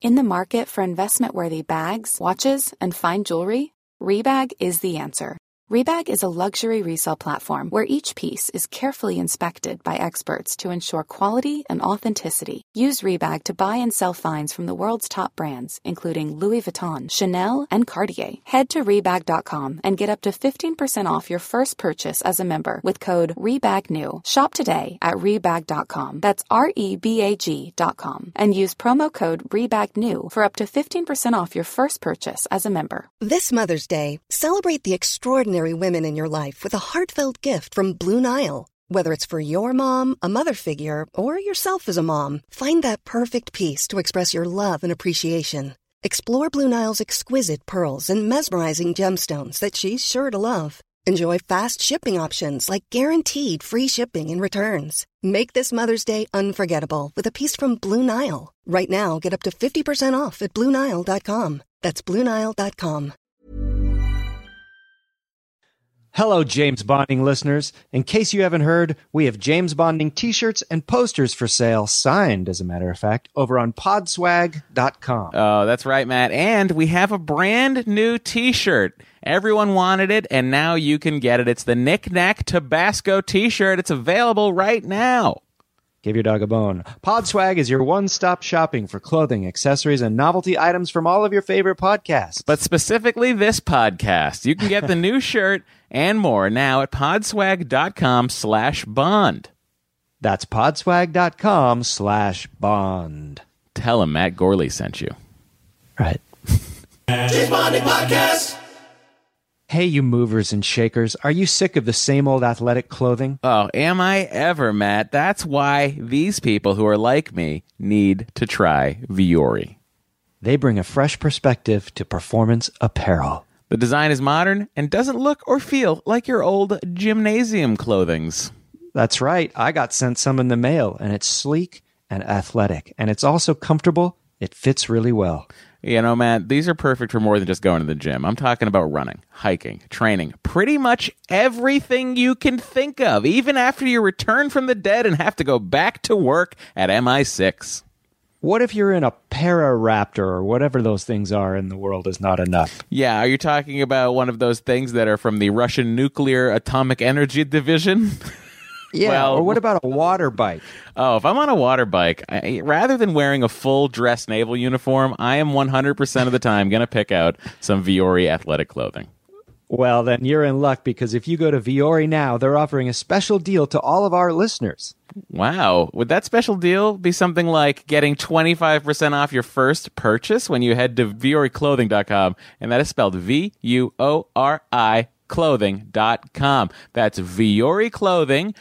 In the market for investment-worthy bags, watches, and fine jewelry, Rebag is the answer. Rebag is a luxury resale platform where each piece is carefully inspected by experts to ensure quality and authenticity. Use Rebag to buy and sell finds from the world's top brands, including Louis Vuitton, Chanel, and Cartier. Head to Rebag.com and get up to 15% off your first purchase as a member with code REBAGNEW. Shop today at Rebag.com. That's REBAG.com. And use promo code REBAGNEW for up to 15% off your first purchase as a member. This Mother's Day, celebrate the extraordinary women in your life with a heartfelt gift from Blue Nile. Whether it's for your mom, a mother figure, or yourself as a mom, find that perfect piece to express your love and appreciation. Explore Blue Nile's exquisite pearls and mesmerizing gemstones that she's sure to love. Enjoy fast shipping options like guaranteed free shipping and returns. Make this Mother's Day unforgettable with a piece from Blue Nile. Right now, get up to 50% off at BlueNile.com. That's BlueNile.com. Hello, James Bonding listeners. In case you haven't heard, we have James Bonding t-shirts and posters for sale, signed, as a matter of fact, over on podswag.com. Oh, that's right, Matt. And we have a brand new t-shirt. Everyone wanted it, and now you can get it. It's the Knick Knack Tabasco t-shirt. It's available right now. Give your dog a bone. Podswag is your one-stop shopping for clothing, accessories, and novelty items from all of your favorite podcasts. But specifically this podcast. You can get the new shirt and more now at podswag.com/bond. That's podswag.com/bond. Tell him Matt Gorley sent you. Right. James Bonding Podcast. Hey, you movers and shakers. Are you sick of the same old athletic clothing? Oh, am I ever, Matt? That's why these people who are like me need to try Vuori. They bring a fresh perspective to performance apparel. The design is modern and doesn't look or feel like your old gymnasium clothings. That's right. I got sent some in the mail, and it's sleek and athletic, and it's also comfortable. It fits really well. You know, Matt, these are perfect for more than just going to the gym. I'm talking about running, hiking, training, pretty much everything you can think of, even after you return from the dead and have to go back to work at MI6. What if you're in a Pararaptor or whatever those things are in the world is not enough? Yeah, are you talking about one of those things that are from the Russian Nuclear Atomic Energy Division? Yeah, well, or what about a water bike? Oh, if I'm on a water bike, rather than wearing a full dress naval uniform, I am 100% of the time going to pick out some Vuori athletic clothing. Well, then you're in luck, because if you go to Vuori now, they're offering a special deal to all of our listeners. Wow. Would that special deal be something like getting 25% off your first purchase when you head to VuoriClothing.com? And that is spelled VUORI clothing.com. That's Vuori Clothing,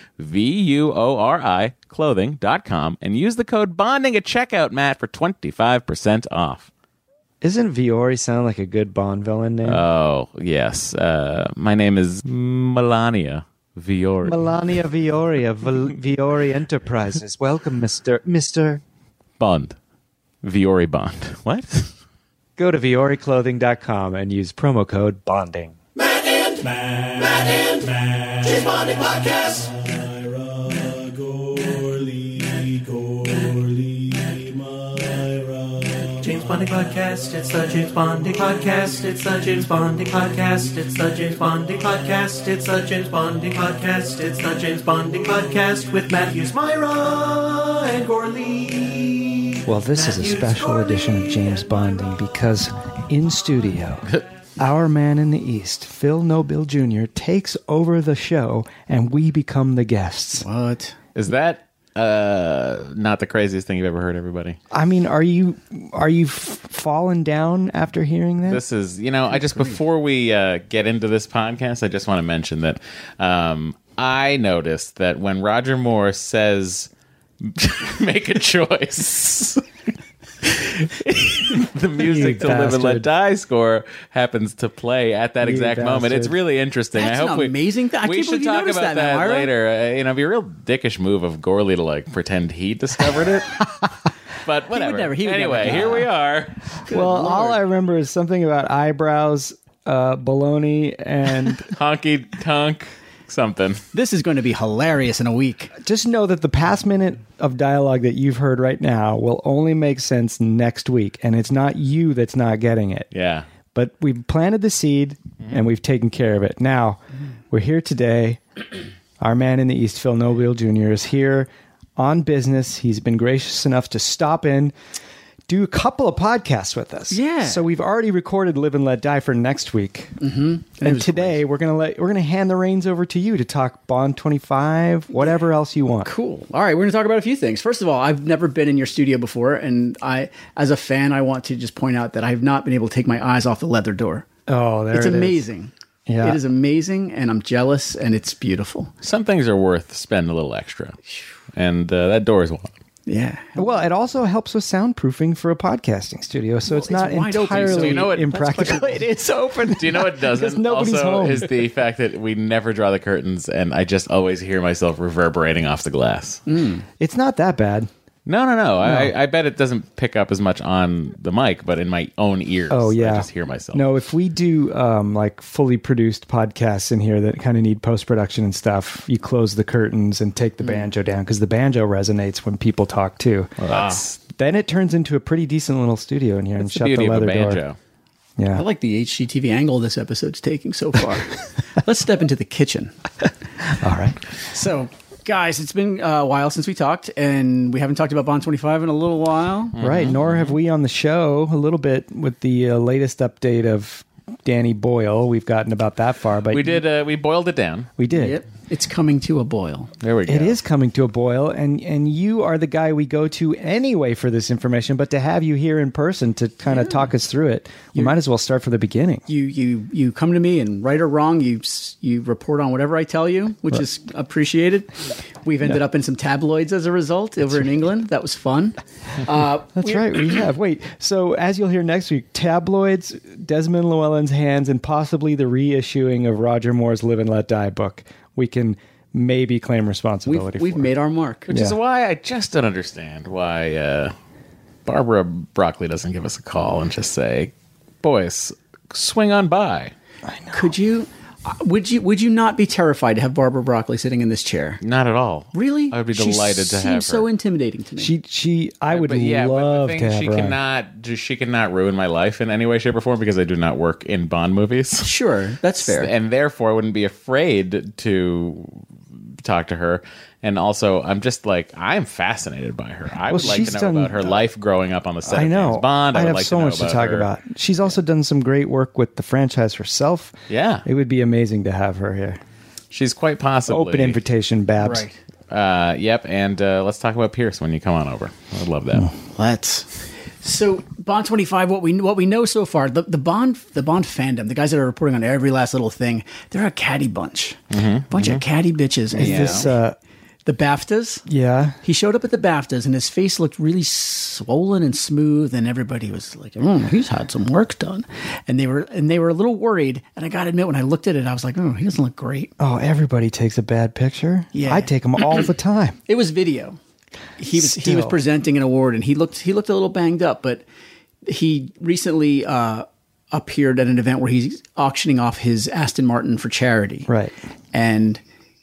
VUORI clothing.com, and use the code bonding at checkout, Matt, for 25% off. Isn't Vuori sound like a good Bond villain name? Oh, yes. My name is Melania Vuori. Melania Vuori of Vuori Enterprises. Welcome, Mr. Bond. Vuori Bond. What? Go to VuoriClothing.com and use promo code bonding. Matt and James Bonding Podcast. James Bonding Podcast. It's the James Bonding Podcast. It's the James Bonding Podcast. It's the James Bonding Podcast. It's the James Bonding Podcast. It's the James Bonding Podcast with Matthews, Myra, and Gorley. Well, this is a special edition of James Bonding because in studio, our man in the East, Phil Nobile Jr., takes over the show and we become the guests. What? Is that not the craziest thing you've ever heard, everybody? I mean, are you falling down after hearing that? This is, before we get into this podcast, I just want to mention that I noticed that when Roger Moore says make a choice, the music to Live and Let Die score happens to play at that exact moment. It's really interesting. That's I hope an amazing thing. We should talk about that later. It'd be a real dickish move of Gorley to pretend he discovered it. But whatever. Anyway, here we are. Well, all I remember is something about eyebrows, baloney, and honky tonk. something. This is going to be hilarious in a week. Just know that the past minute of dialogue that you've heard right now will only make sense next week, and it's not you that's not getting it. Yeah. But we've planted the seed, and we've taken care of it. Now, we're here today. Our man in the East, Phil Nobile Jr., is here on business. He's been gracious enough to stop in, do a couple of podcasts with us. Yeah. So we've already recorded Live and Let Die for next week. Mm-hmm. And today we're gonna hand the reins over to you to talk Bond 25, whatever else you want. Cool. All right, we're going to talk about a few things. First of all, I've never been in your studio before, and as a fan, I want to just point out that I've not been able to take my eyes off the leather door. Oh, there it's it is. amazing. Yeah. It is amazing, and I'm jealous, and it's beautiful. Some things are worth spending a little extra. And that door is one. Yeah. Well, it also helps with soundproofing for a podcasting studio, so it's not wide open, entirely so you know what- impractical. It is open. Do you know what doesn't? nobody's also home. is the fact that we never draw the curtains, and I just always hear myself reverberating off the glass. It's not that bad. No. I bet it doesn't pick up as much on the mic, but in my own ears. Oh, yeah. I just hear myself. No, if we do like fully produced podcasts in here that kind of need post-production and stuff, you close the curtains and take the banjo down, because the banjo resonates when people talk too. Well, that's Then it turns into a pretty decent little studio in here, and the shut the beauty of a leather banjo. door. Yeah. I like the HGTV angle this episode's taking so far. Let's step into the kitchen. All right. So, guys, it's been a while since we talked, and we haven't talked about Bond 25 in a little while. Right. Nor have we on the show a little bit with the latest update of Danny Boyle. We've gotten about that far, but We did. We boiled it down. We did. Yep. It's coming to a boil. There we go. It is coming to a boil, and you are the guy we go to anyway for this information. But to have you here in person to kind of talk us through it, we might as well start from the beginning. You come to me, and right or wrong, you report on whatever I tell you, which is appreciated. We've ended up in some tabloids as a result over in England. That was fun. That's right, we have. Wait, so as you'll hear next week, tabloids, Desmond Llewellyn's hands, and possibly the reissuing of Roger Moore's Live and Let Die book, we can maybe claim responsibility We've for. made our mark. Which is Yeah. why I just don't understand why Barbara Broccoli doesn't give us a call and just say, "Boys, swing on by." Could you? Would you not be terrified to have Barbara Broccoli sitting in this chair? Not at all. Really? I would be delighted to have her. She seems so intimidating to me. I would But yeah, love but the to thing, have she cannot ruin my life in any way, shape, or form because I do not work in Bond movies. Sure, that's fair. And therefore I wouldn't be afraid to talk to her. And also, I'm just I'm fascinated by her. I would like she's to know done- about her life growing up on the set I of know. James Bond. I'd would have like so to know much to talk her. about. She's also done some great work with the franchise herself. Yeah. It would be amazing to have her here. She's quite possibly Open invitation, Babs. Right. Yep, and let's talk about Pierce when you come on over. I'd love that. Let's. So Bond 25, what we know so far, the Bond fandom, the guys that are reporting on every last little thing, they're a catty bunch, bunch of catty bitches. And, This, the BAFTAs. yeah. He showed up at the BAFTAs, and his face looked really swollen and smooth, and everybody was like, "He's had some work done," and they were a little worried. And I got to admit, when I looked at it, I was like, he doesn't look great." Oh, everybody takes a bad picture. Yeah. I take them all the time. It was video. He was Still. presenting an award, and he looked a little banged up, but he recently appeared at an event where he's auctioning off his Aston Martin for charity. Right. And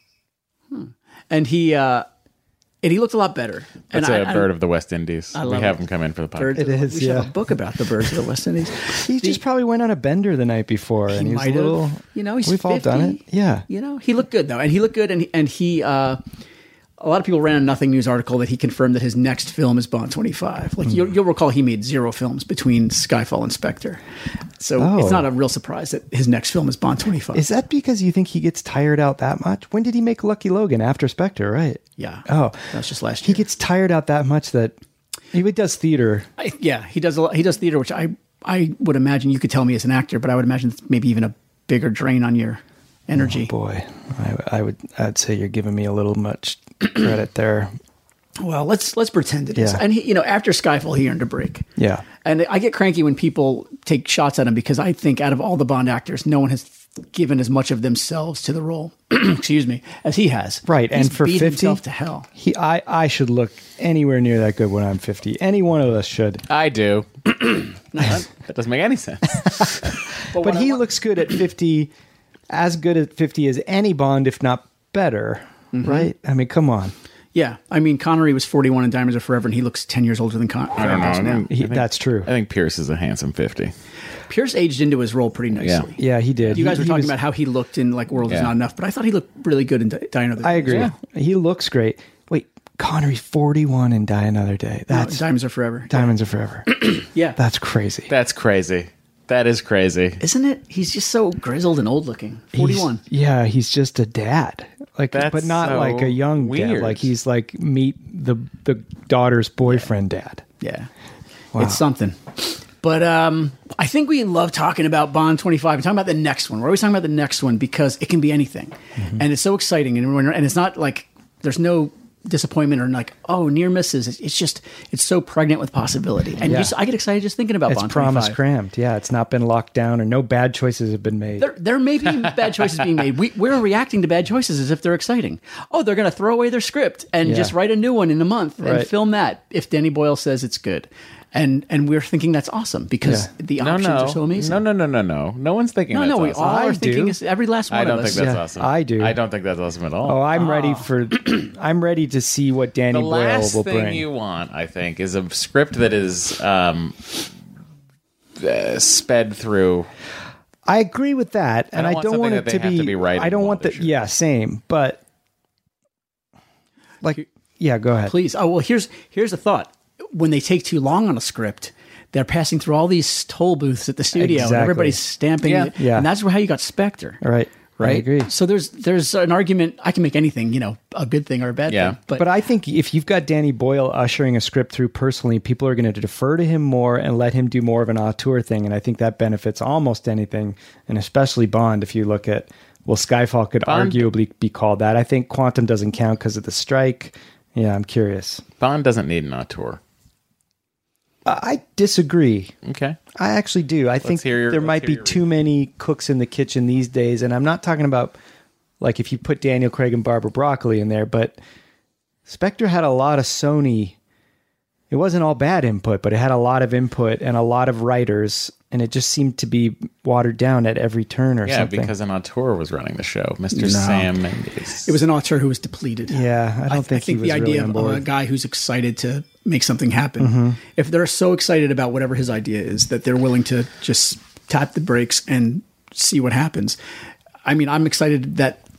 he looked a lot better. That's and a bird of the West Indies. We love have it. him come in for the podcast. Birds It of the- is, we should have yeah. a book about the birds of the West Indies. He just probably went on a bender the night before, and he was might a little. have. He's we've 50. all done it. Yeah. He looked good though, and he looked good, and he. A lot of people ran a Nothing News article that he confirmed that his next film is Bond 25. You'll recall he made 0 films between Skyfall and Spectre, so it's not a real surprise that his next film is Bond 25. Is that because you think he gets tired out that much? When did he make Lucky Logan? After Spectre, right? Yeah. Oh, That's just last he year. gets tired out that much that he does theater. He does a lot. He does theater, which I would imagine you could tell me as an actor, but I would imagine it's maybe even a bigger drain on your energy. Boy, I'd say you're giving me a little much credit there. Well, let's pretend it is. Yeah. And after Skyfall, he earned a break. Yeah. And I get cranky when people take shots at him because I think out of all the Bond actors, no one has given as much of themselves to the role, excuse me, as he has. Right, He's and for beat 50, himself to hell. I should look anywhere near that good when I'm 50. Any one of us should. I do. That doesn't make any sense. But he looks good at 50 as good at 50 as any Bond, if not better, right? I mean, come on. Yeah, I mean, Connery was 41 in Diamonds Are Forever, and he looks 10 years older than Connery. I don't know. That's true. I think Pierce is a handsome 50. Pierce aged into his role pretty nicely. Yeah, he did. You guys were He talking was- about how he looked in like World Is Yeah. Not Enough, but I thought he looked really good in Die Another Day. I agree. Yeah. He looks great. Wait, Connery's 41 and Die Another Day. No, That's Diamonds Are Forever. Diamonds Are Forever. Yeah. That's crazy. That's crazy. That is crazy. Isn't it? He's just so grizzled and old looking. 41. He's just a dad. Like, That's but not so like a young dad. weird. Like he's like meet the daughter's boyfriend dad. Yeah. Wow. It's something. But I think we love talking about Bond 25 and talking about the next one. We're always talking about the next one because it can be anything. And it's so exciting. And it's not like there's no disappointment or like, oh, near misses. It's just, it's so pregnant with possibility. And I get excited just thinking about It's Bond promise 25. crammed. Yeah, it's not been locked down or no bad choices have been made. There may be bad choices being made. We're reacting to bad choices as if they're exciting. Oh, they're going to throw away their script and just write a new one in a month and Right. film that if Danny Boyle says it's good. And we're thinking that's awesome because the options are so amazing. No. No one's thinking No, that's we awesome. all I are thinking do. is every last one I of don't us. think that's Yeah, awesome. I do. I don't think that's awesome at all. Oh, I'm ready for. I'm ready to see what Danny the Boyle last will thing bring. you want, I think, is a script that is sped through. I agree with that, and I want don't want something it that to they have be. to be writing I don't while want they're the. shooting. Yeah, same. But like, yeah, go ahead. Please. Oh, well, here's a thought. When they take too long on a script, they're passing through all these toll booths at the studio, and Exactly. everybody's stamping it. Yeah. And that's how you got Spectre. All right. Right? I agree. So there's an argument. I can make anything, a good thing or a bad Yeah. thing. But I think if you've got Danny Boyle ushering a script through personally, people are going to defer to him more and let him do more of an auteur thing. And I think that benefits almost anything, and especially Bond. If you look at, well, Skyfall could Bond- arguably be called that. I think Quantum doesn't count because of the strike. Yeah, I'm curious. Bond doesn't need an auteur. I disagree. Okay. I actually do. I think hear there might be your too many cooks in the kitchen these days. And I'm not talking about like if you put Daniel Craig and Barbara Broccoli in there, but Spectre had a lot of Sony. It wasn't all bad input, but it had a lot of input and a lot of writers. And it just seemed to be watered down at every turn or Yeah, something. because an auteur was running the show, Mr. Sam Mendes. it was an auteur who was depleted. Yeah, I don't think he was the idea really of on board. a guy who's excited to make something happen, if they're so excited about whatever his idea is that they're willing to just tap the brakes and see what happens. I mean, I'm excited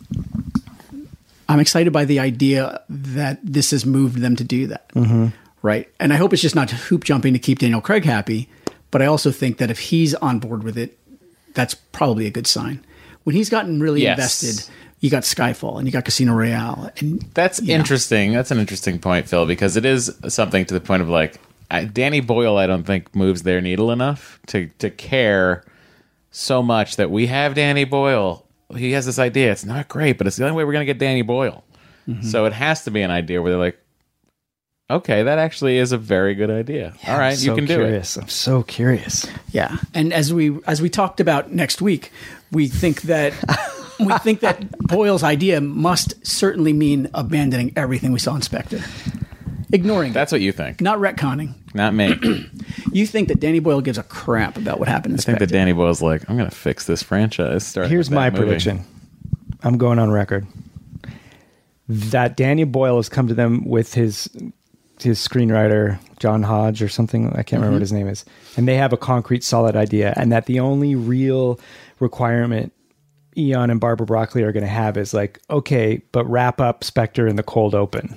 by the idea that this has moved them to do that. Right. And I hope it's just not hoop jumping to keep Daniel Craig happy, but I also think that if he's on board with it, that's probably a good sign. When he's gotten really Yes. invested, you got Skyfall and you got Casino Royale. And That's interesting. That's an interesting point, Phil, because it is something to the point of like Danny Boyle. I don't think moves their needle enough to care so much that we have Danny Boyle. He has this idea. It's not great, but it's the only way we're going to get Danny Boyle. So it has to be an idea where they're like, okay, that actually is a very good idea. All right, you can do it. I'm so curious. Yeah, and as we talked about next week, we think that Boyle's idea must certainly mean abandoning everything we saw in Spectre, ignoring That's it, what you think, not retconning. not me. You think that Danny Boyle gives a crap about what happened in I think Spectre? that Danny Boyle's like, I'm going to fix this franchise. Here's my prediction. I'm going on record that Danny Boyle has come to them with his screenwriter, John Hodge or something. I can't remember what his name is. And they have a concrete, solid idea. And that the only real requirement Eon and Barbara Broccoli are going to have is like, okay, but wrap up Spectre in the cold open.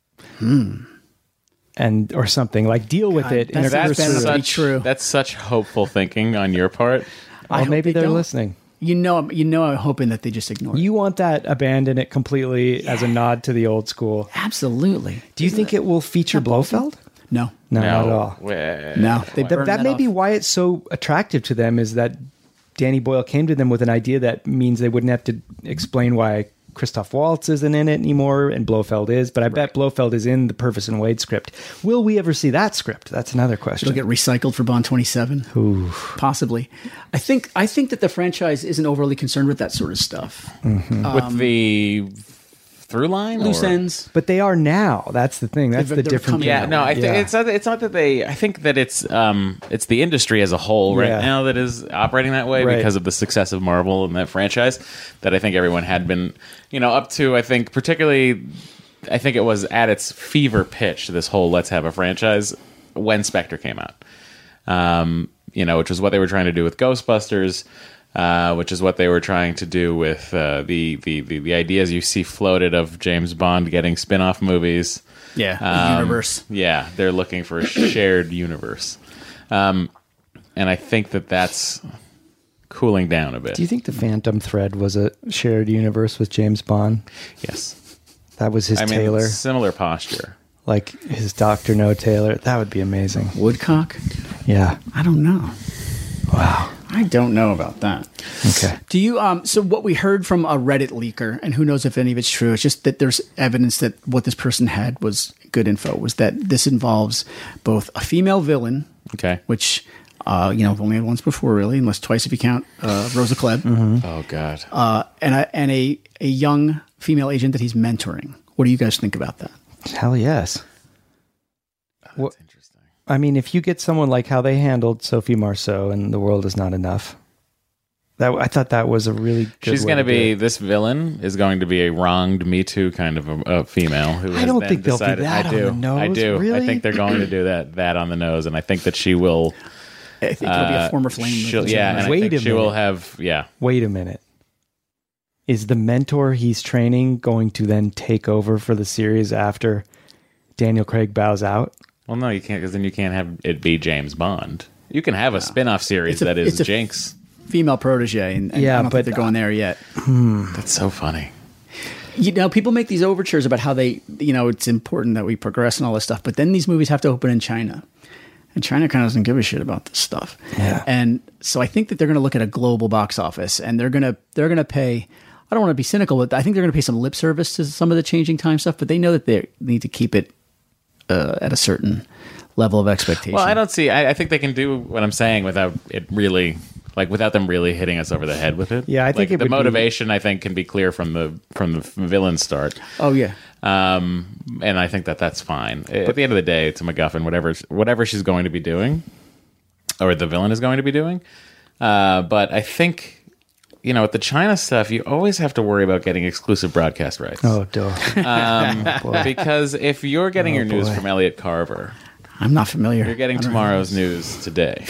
And, or something like deal with it. that's- in a that's cursory- such- true. That's such hopeful thinking on your part. Well, hope maybe they they're don't. listening. I'm hoping that they just ignore it. You want that abandon it completely as a nod to the old school. Absolutely. Do you think it will feature Blofeld? No. No, not at all. No. They burned That may off. be why it's so attractive to them is that Danny Boyle came to them with an idea that means they wouldn't have to explain why Christoph Waltz isn't in it anymore and Blofeld is, but I bet Blofeld is in the Purvis and Wade script. Will we ever see that script? That's another question. It'll get recycled for Bond 27. Possibly. I think that the franchise isn't overly concerned with that sort of stuff. With the through line, Loose or? ends. But they are now. That's the thing. That's They're the different coming thing. Yeah, no, I think it's not that they. I think that it's the industry as a whole right Yeah. now that is operating that way Right. because of the success of Marvel and that franchise. That I think everyone had been, up to. I think particularly, I think it was at its fever pitch. This whole let's have a franchise when Spectre came out. Which is what they were trying to do with Ghostbusters. Which is what they were trying to do with the ideas you see floated of James Bond getting spin-off movies. Yeah, the universe. Yeah, they're looking for a shared universe. And I think that's cooling down a bit. Do you think the Phantom Thread was a shared universe with James Bond? Yes. That was his Taylor, similar posture. like his Dr. No Taylor. That would be amazing. Woodcock? Yeah. I don't know. Wow. I don't know about that. Okay. Do you so what we heard from a Reddit leaker, and who knows if any of it's true, it's just that there's evidence that what this person had was good info, was that this involves both a female villain, Okay. which I've only had once before really, unless twice if you count Rosa Klebb, Oh, God. and a young female agent that he's mentoring. What do you guys think about that? Hell yes. That's interesting. I mean, if you get someone like how they handled Sophie Marceau in The World Is Not Enough, I thought that was a really good She's way going to do be, it. this villain is going to be a wronged Me Too kind of a female. Who I has don't then think they'll do decided, that I on do. the nose. I do. Really? I think they're going to do that on the nose, and I think that she will. I think it'll be a former flame. Yeah, and Wait I a think she will minute. have. Yeah. Wait a minute. Is the mentor he's training going to then take over for the series after Daniel Craig bows out? Well, no, you can't, because then you can't have it be James Bond. You can have a spin-off series It's a- that is it's a- Jinx. female protege, and Yeah, I don't but, think they're going there yet. That's so funny. People make these overtures about how they, it's important that we progress and all this stuff, but then these movies have to open in China. And China kind of doesn't give a shit about this stuff. Yeah. And so I think that they're going to look at a global box office, and they're going to pay, I don't want to be cynical, but I think they're going to pay some lip service to some of the changing time stuff, but they know that they need to keep it at a certain level of expectation. Well, I don't see. I think they can do what I'm saying without it really, without them really hitting us over the head with it. Yeah, I think it the would be- motivation. I think can be clear from the villain start. Oh, yeah. And I think that's fine. At the end of the day, it's a MacGuffin. Whatever she's going to be doing, or the villain is going to be doing. But I think, with the China stuff, you always have to worry about getting exclusive broadcast rights. Oh, duh. Because if you're getting your news boy. from Elliot Carver, I'm not familiar. you're getting I don't know. tomorrow's news today.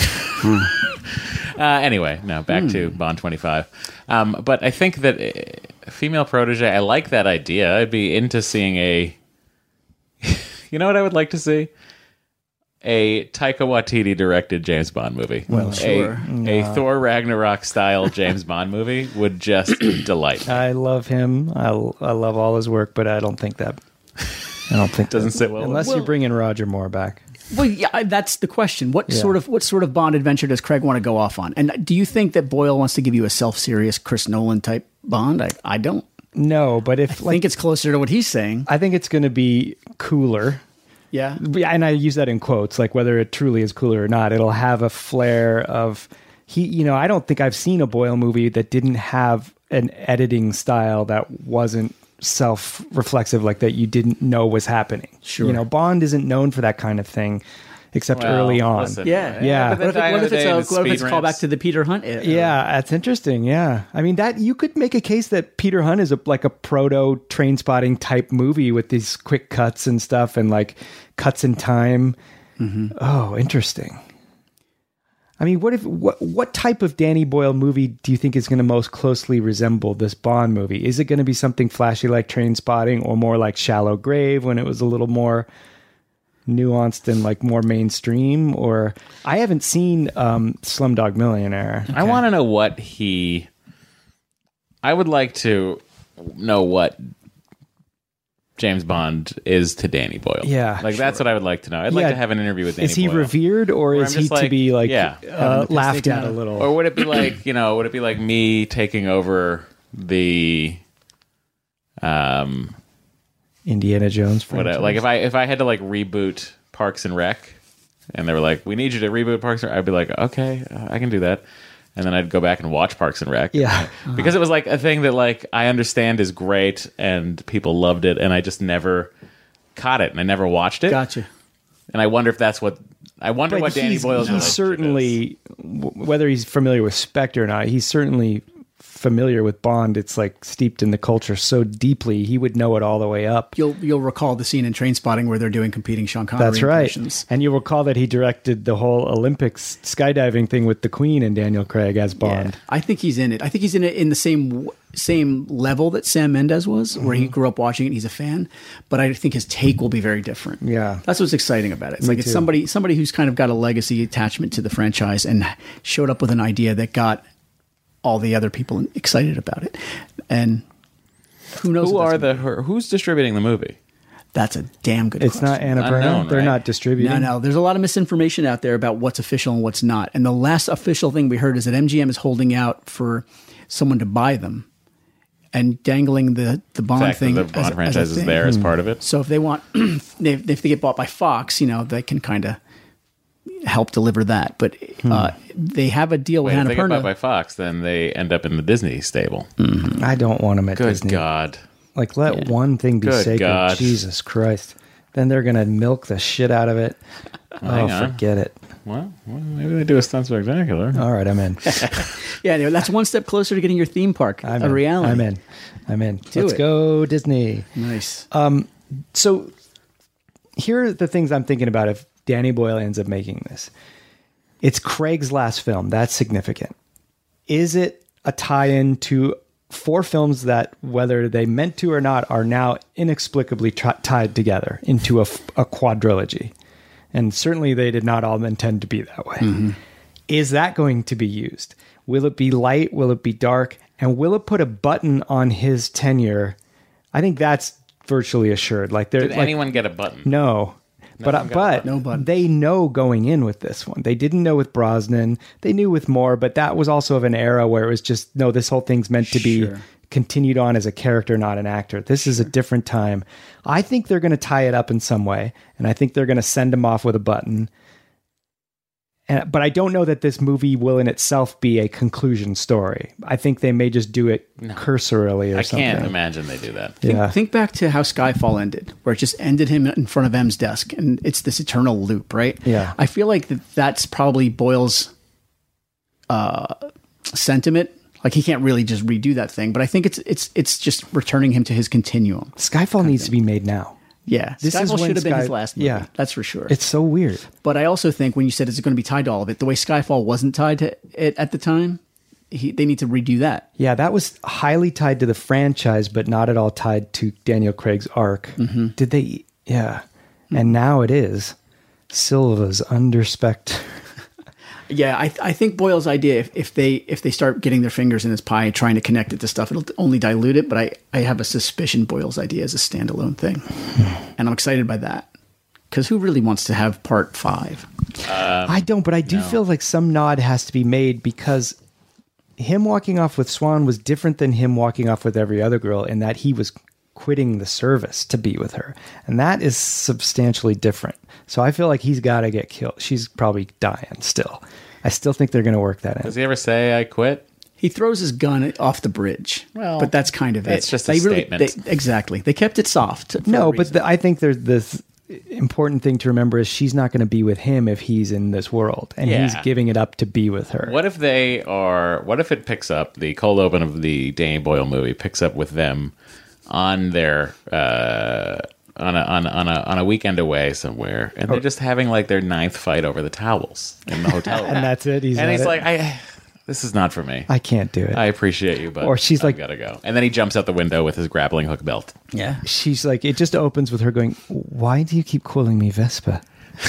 Anyway, no, back to Bond 25. But I think that female protege, I like that idea. I'd be into seeing a... You know what I would like to see? A Taika Waititi directed James Bond movie. Well, sure. A Thor Ragnarok style James Bond movie would just delight me. I love him. I love all his work, but I don't think that. Doesn't sit well with unless you bring in Roger Moore back. Well, yeah, that's the question. What sort of Bond adventure does Craig want to go off on? And do you think that Boyle wants to give you a self-serious Chris Nolan type Bond? I don't. No, but if I think it's closer to what he's saying. I think it's going to be cooler. Yeah. And I use that in quotes, like whether it truly is cooler or not, it'll have a flair of I don't think I've seen a Boyle movie that didn't have an editing style that wasn't self-reflexive, like that you didn't know was happening. Sure. Bond isn't known for that kind of thing, except early on. listen, Yeah. but then What if it's a speed callback ramps. to the Peter Hunt? Yeah, that's interesting. Yeah, I mean that you could make a case that Peter Hunt is like a proto Train Spotting type movie with these quick cuts and stuff, and like cuts in time. Mm-hmm. Oh, interesting. I mean, what type of Danny Boyle movie do you think is going to most closely resemble this Bond movie? Is it going to be something flashy like Train Spotting, or more like Shallow Grave when it was a little more nuanced and like more mainstream? Or I haven't seen Slumdog Millionaire. I want to know what I would like to know what James Bond is to Danny Boyle. Yeah, that's what I would like to know. I'd like to have an interview with Danny Is he Boyle. revered, or Where is I'm he just to be like piss laughed taken at out a of- little? Or would it be like, would it be like me taking over the Indiana Jones franchise? like if I had to like reboot Parks and Rec, and they were like, we need you to reboot Parks and Rec, I'd be like, okay, I can do that. and then I'd go back and watch Parks and Rec. Yeah. Because it was like a thing that like I understand is great and people loved it, and I just never caught it and I never watched it. Gotcha. And I wonder if that's what what Danny Boyle's he's relationship certainly, whether he's familiar with Spectre or not, he's certainly familiar with Bond. It's like steeped in the culture so deeply, he would know it all the way up. You'll recall the scene in Trainspotting where they're doing competing Sean Connery That's right. impressions. And you'll recall that he directed the whole Olympics skydiving thing with the Queen and Daniel Craig as Bond. Yeah. I think he's in it. I think he's in it in the same level that Sam Mendes was, where he grew up watching it and he's a fan. But I think his take will be very different. Yeah. That's what's exciting about it. It's Me like it's too. somebody who's kind of got a legacy attachment to the franchise and showed up with an idea that got all the other people excited about it. And who knows? Who's distributing the movie? That's a damn good It's question. not Annapurna. Unknown, They're right? not distributing. No. There's a lot of misinformation out there about what's official and what's not. And the last official thing we heard is that MGM is holding out for someone to buy them and dangling the Bond The fact thing. that the Bond as a franchise is thing. there as part of it. So if they want, if they get bought by Fox, they can kind of help deliver that. But they have a deal Wait, with if they get bought Annapurna. by Fox, then they end up in the Disney stable. I don't want them at Good Disney. God. Like, let one thing be Good sacred. God. Jesus Christ. Then they're going to milk the shit out of it. Hang on. Forget it. Well, maybe they do a stunt spectacular. All right, I'm in. Yeah, anyway, that's one step closer to getting your theme park I'm a in. reality. I'm in. Do Let's it. go, Disney. Nice. So here are the things I'm thinking about if Danny Boyle ends up making this. It's Craig's last film. That's significant. Is it a tie-in to 4 films that, whether they meant to or not, are now inexplicably tied together into a quadrilogy? And certainly they did not all intend to be that way. Is that going to be used? Will it be light? Will it be dark? And will it put a button on his tenure? I think that's virtually assured. Did anyone get a button? No. But No button. they know going in with this one. They didn't know with Brosnan. They knew with Moore, but that was also of an era where it was just, no, this whole thing's meant to be continued on as a character, not an actor. This is a different time. I think they're going to tie it up in some way, and I think they're going to send him off with a button. But I don't know that this movie will in itself be a conclusion story. I think they may just do it cursorily or I something. can't imagine they do that. Yeah. Think back to how Skyfall ended, where it just ended him in front of M's desk, and it's this eternal loop, right? Yeah. I feel like that's probably Boyle's sentiment. Like he can't really just redo that thing, but I think it's just returning him to his continuum. Skyfall needs to be made now. Yeah, This is Skyfall when should have been his Sky- last movie. yeah. That's for sure. It's so weird. But I also think when you said, is it going to be tied to all of it, the way Skyfall wasn't tied to it at the time, they need to redo that. Yeah, that was highly tied to the franchise, but not at all tied to Daniel Craig's arc. Did they? Yeah. And now it is. Silva's under Spectre. Yeah, I think Boyle's idea, if they start getting their fingers in this pie and trying to connect it to stuff, it'll only dilute it. But I have a suspicion Boyle's idea is a standalone thing. And I'm excited by that. Because who really wants to have part 5? I don't, but I do feel like some nod has to be made because him walking off with Swan was different than him walking off with every other girl in that he was quitting the service to be with her. And that is substantially different. So I feel like he's got to get killed. She's probably dying still. I still think they're going to work that in. Does he ever say, I quit? He throws his gun off the bridge. Well, but that's kind of it. it's just a statement. Exactly. They kept it soft. for a No, but reason. I think there's this important thing to remember is she's not going to be with him if he's in this world. And he's Yeah. giving it up to be with her. What if it picks up, the cold open of the Danny Boyle movie picks up with them on their on a weekend away somewhere, and they're just having like their 9th fight over the towels in the hotel room. And that's it. He's like, this is not for me. I can't do it. I appreciate you, but Or she's I've like- gotta go. And then he jumps out the window with his grappling hook belt. yeah. She's like, it just opens with her going, why do you keep calling me Vespa?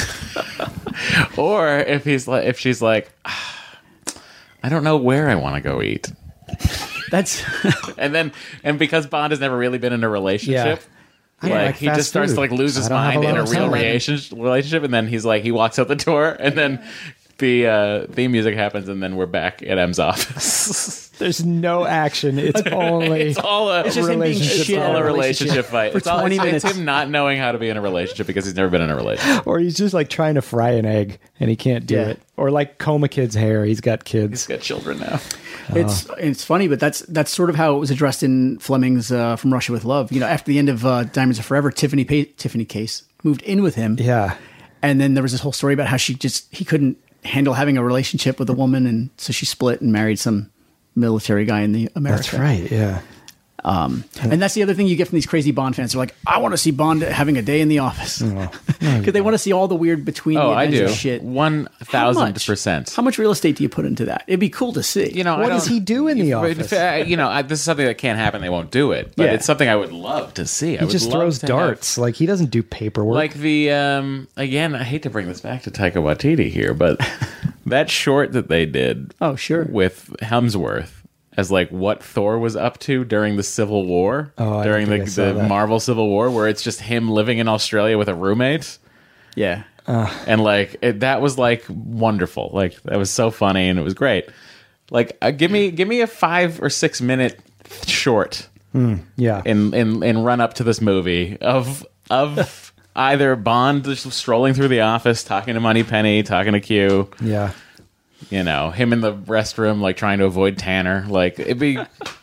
Or if she's like, I don't know where I want to go eat. That's And because Bond has never really been in a relationship, I don't like he fast just starts food. to like lose his I don't have mind a in lot a of real time. relationship, and then he's like, he walks out the door, and then the theme music happens, and then we're back at M's office. There's no action. It's only It's all a It's just him being relationship. shit It's all at a a relationship fight. for It's all 20 minutes. It's him not knowing how to be in a relationship because he's never been in a relationship. or he's just like trying to fry an egg and he can't do Yeah. it. Or like comb a kid's hair. He's got He's kids. got children now. It's funny, but that's sort of how it was addressed in Fleming's From Russia with Love. You know, after the end of Diamonds Are Forever, Tiffany Case moved in with him. Yeah. And then there was this whole story about how he couldn't handle having a relationship with a woman, and so she split and married some military guy in the America. That's right. Yeah. And that's the other thing you get from these crazy Bond fans. They're like, I want to see Bond having a day in the office. Because they want to see all the weird between Oh, the I events do. and shit. 1,000%. How much real estate do you put into that? It'd be cool to see. You know, What does he do in the office? You know, this is something that can't happen. They won't do it, but Yeah. it's something I would love to see. He just throws darts. Like he doesn't do paperwork. Like the again, I hate to bring this back to Taika Waititi here, but that short that they did Oh, sure. with Hemsworth as like what Thor was up to during the Civil War, I during think I saw the that. Marvel Civil War, where it's just him living in Australia with a roommate. Yeah. And like that was like wonderful. Like that was so funny and it was great. Like give me a 5 or 6 minute short yeah. in run up to this movie of either Bond just strolling through the office, talking to Moneypenny, talking to Q, Yeah. you know, him in the restroom like trying to avoid Tanner. Like it'd be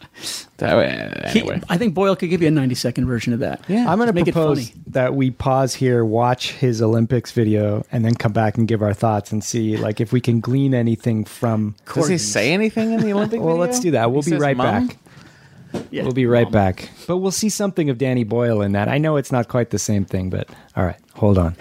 anyway. I think Boyle could give you a 90-second version of that. Yeah. I'm going to make it propose funny. that we pause here, watch his Olympics video, and then come back and give our thoughts and see like if we can glean anything from. Does he say anything in the Olympic Well, video? let's do that. We'll He be says right mum? back. Yeah. We'll be right back. But we'll see something of Danny Boyle in that. I know it's not quite the same thing, but all right, hold on.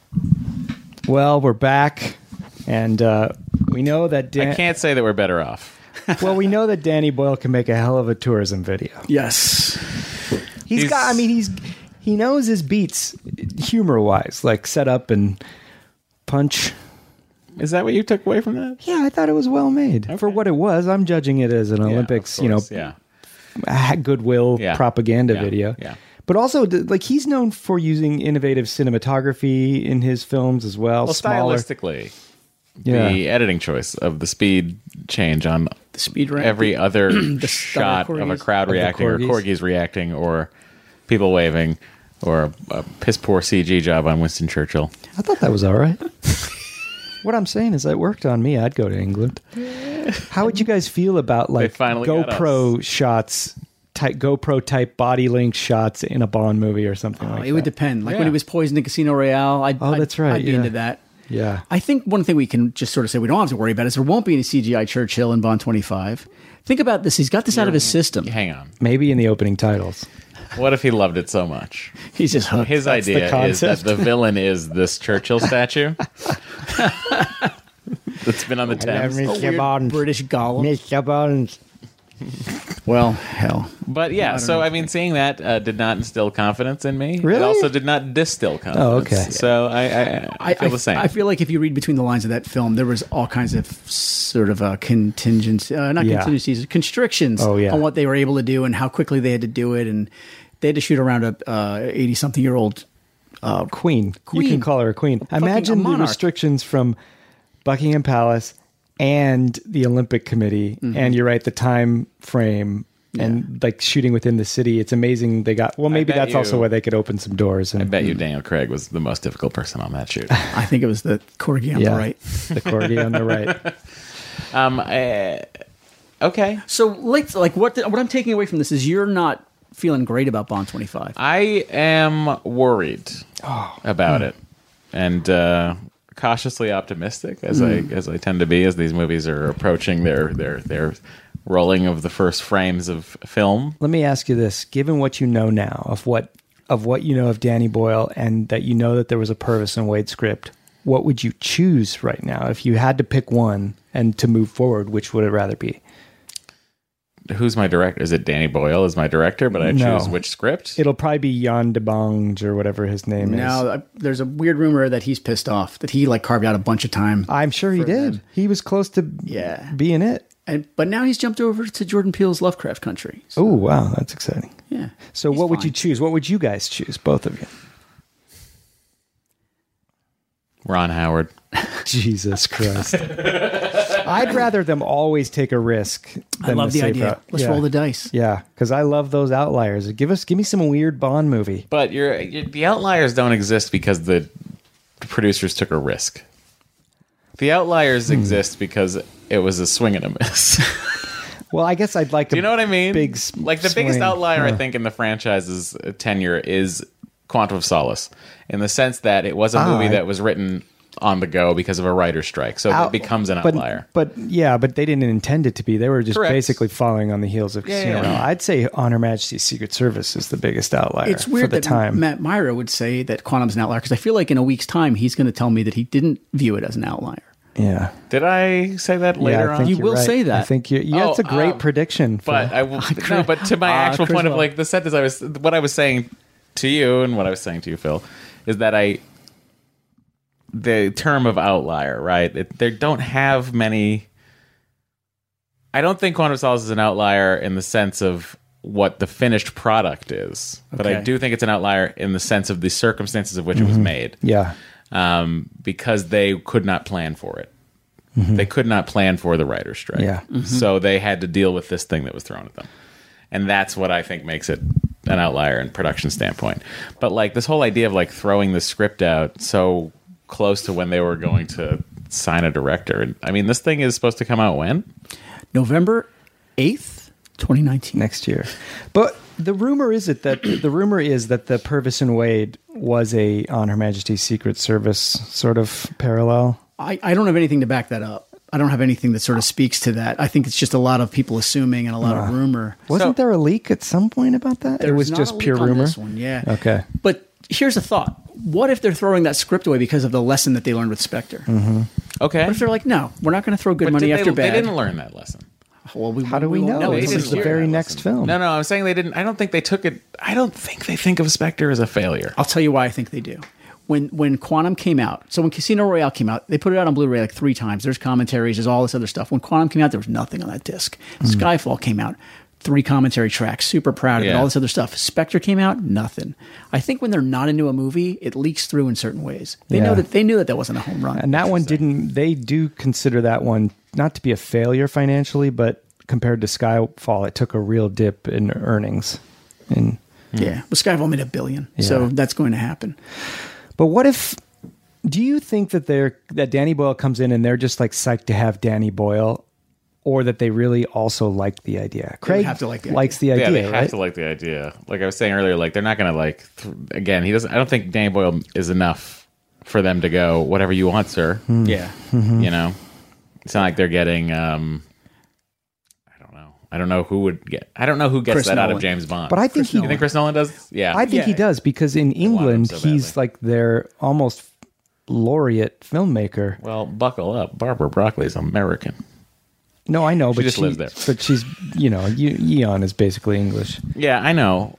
Well, we're back, and we know that I can't say that we're better off. well, we know that Danny Boyle can make a hell of a tourism video. Yes. He's got. I mean, he knows his beats, humor wise, like set up and punch. Is that what you took away from that? Yeah, I thought it was well made for what it was. I'm judging it as an Olympics, of course, yeah. goodwill Yeah. propaganda Yeah. video. Yeah. But also, like he's known for using innovative cinematography in his films as well. Well, smaller. stylistically, Yeah. the editing choice of the speed change on The speed ramp. every other The shot of a corgis. crowd Of the reacting or corgis. corgis reacting or people waving or a piss poor CG job on Winston Churchill. I thought that was all right. What I'm saying is, it worked on me. I'd go to England. How would you guys feel about like finally got GoPro shots, GoPro type body link shots in a Bond movie or something like that? It would depend. Like Yeah. when he was poisoned in Casino Royale, that's right, I'd be yeah. into that. Yeah. I think one thing we can just sort of say we don't have to worry about is there won't be any CGI Churchill in Bond 25. Think about this. He's got this out of his system. Hang on. Maybe in the opening titles. What if he loved it so much? He's just hooked. His That's the idea is that concept. the villain is this Churchill statue that's been on the Thames. Weird British Gollum. Mr. Bond. Well, hell. But yeah, so I mean, seeing that did not instill confidence in me. Really? It also did not distill confidence. Oh, okay. So I feel the same. I feel like if you read between the lines of that film, there was all kinds of sort of contingency, not Yeah. contingencies, constrictions Oh, yeah. on what they were able to do and how quickly they had to do it, and they had to shoot around a 80-something-year-old. Queen. You Queen. can call her a queen. a Imagine the monarch. restrictions from Buckingham Palace and the Olympic Committee, and you're right, the time frame and like shooting within the city. It's amazing they got. Well, maybe bet that's also you- why they could open some doors. And I bet you Daniel Craig was the most difficult person on that shoot. I think it was the corgi on the right. the corgi on the right. Okay. So, like what I'm taking away from this is you're not feeling great about Bond 25. I am worried about it, and cautiously optimistic as I tend to be as these movies are approaching their rolling of the first frames of film. Let me ask you this: given what you know now of what you know of Danny Boyle, and that you know that there was a Purvis and Wade script, what would you choose right now if you had to pick one and to move forward? Which would it rather be? Who's my director? Is it Danny Boyle is my director, but I No. choose which script? It'll probably be Jan de Bange or whatever his name is. Now, there's a weird rumor that he's pissed off that he like carved out a bunch of time. I'm sure he did. He was close to Yeah. being it. But now he's jumped over to Jordan Peele's Lovecraft Country. So, Oh, wow. That's exciting. yeah. So He's what would you fine. choose? What would you guys choose? Both of you. Ron Howard. Jesus Christ. I'd rather them always take a risk than I love the safe idea. route. Let's roll the dice. Yeah, because I love those outliers. Give me some weird Bond movie. But the outliers don't exist because the producers took a risk. The outliers exist because it was a swing and a miss. Well, I guess I'd like Do you know what I mean? Big like the biggest swing. outlier I Yeah. think in the franchise's tenure is Quantum of Solace, in the sense that it was a movie that was written on the go because of a writer's strike, so it becomes an outlier. But they didn't intend it to be. They were just Correct. basically following on the heels of Casino Royale. I'd say On Her Majesty's Secret Service is the biggest outlier It's weird for the that time. Matt Myra would say that Quantum's an outlier because I feel like in a week's time he's going to tell me that he didn't view it as an outlier. Yeah. Did I say that later I on? think You you're will right. say that. I think that's a great prediction. But I will. No, but to my actual point of Criswell. like the sentence what I was saying to you and what I was saying to you, Phil, is that the term of outlier, right? They don't have many. I don't think Quantum of Solace is an outlier in the sense of what the finished product is, but I Okay. do think it's an outlier in the sense of the circumstances of which it was made. yeah. Because they could not plan for it. They could not plan for the writer's strike. Yeah. So they had to deal with this thing that was thrown at them. And that's what I think makes it an outlier in production standpoint. But like this whole idea of like throwing the script out so close to when they were going to sign a director. And I mean, this thing is supposed to come out when? November 8th, 2019. Next year. But the rumor is that the Purvis and Wade was a On Her Majesty's Secret Service sort of parallel. I don't have anything to back that up. I don't have anything that sort of speaks to that. I think it's just a lot of people assuming and a lot of rumor. Wasn't there a leak at some point about that? It was There's not just a leak pure on rumor. this one, yeah. Okay. But here's a thought. What if they're throwing that script away because of the lesson that they learned with Spectre? Okay. What if they're like, no, we're not going to throw good But money did after they bad? didn't learn that lesson. Well, How do we know? No, they This didn't is the learn very that next film. No, I'm saying they didn't. I don't think they took it. I don't think they think of Spectre as a failure. I'll tell you why I think they do. When Quantum came out, so when Casino Royale came out, they put it out on Blu-ray like 3 times. There's commentaries, there's all this other stuff. When Quantum came out, there was nothing on that disc. Skyfall came out, 3 commentary tracks, super proud of it, Yeah. all this other stuff. Spectre came out, nothing. I think when they're not into a movie, it leaks through in certain ways. They Yeah. knew that wasn't a home run. And that one didn't. They do consider that one not to be a failure financially, but compared to Skyfall, it took a real dip in earnings. And Yeah, well, Skyfall made $1 billion, so that's going to happen. but what if? Do you think that that Danny Boyle comes in and they're just like psyched to have Danny Boyle, or that they really also like the idea? Craig have to like the likes the idea, Yeah, they have right? to like the idea. Like I was saying earlier, like they're not going to like. Again, he doesn't. I don't think Danny Boyle is enough for them to go whatever you want, sir. Yeah. You know, it's not like they're getting. I don't know who would get. I don't know who gets Chris that out Nolan. of James Bond. But I think you think Chris Nolan does? Yeah, I think he does because in want him England so he's badly. like their almost laureate filmmaker. Well, buckle up. Barbara Broccoli's American. No, I know, She but just lives there. But she's Eon is basically English. Yeah, I know.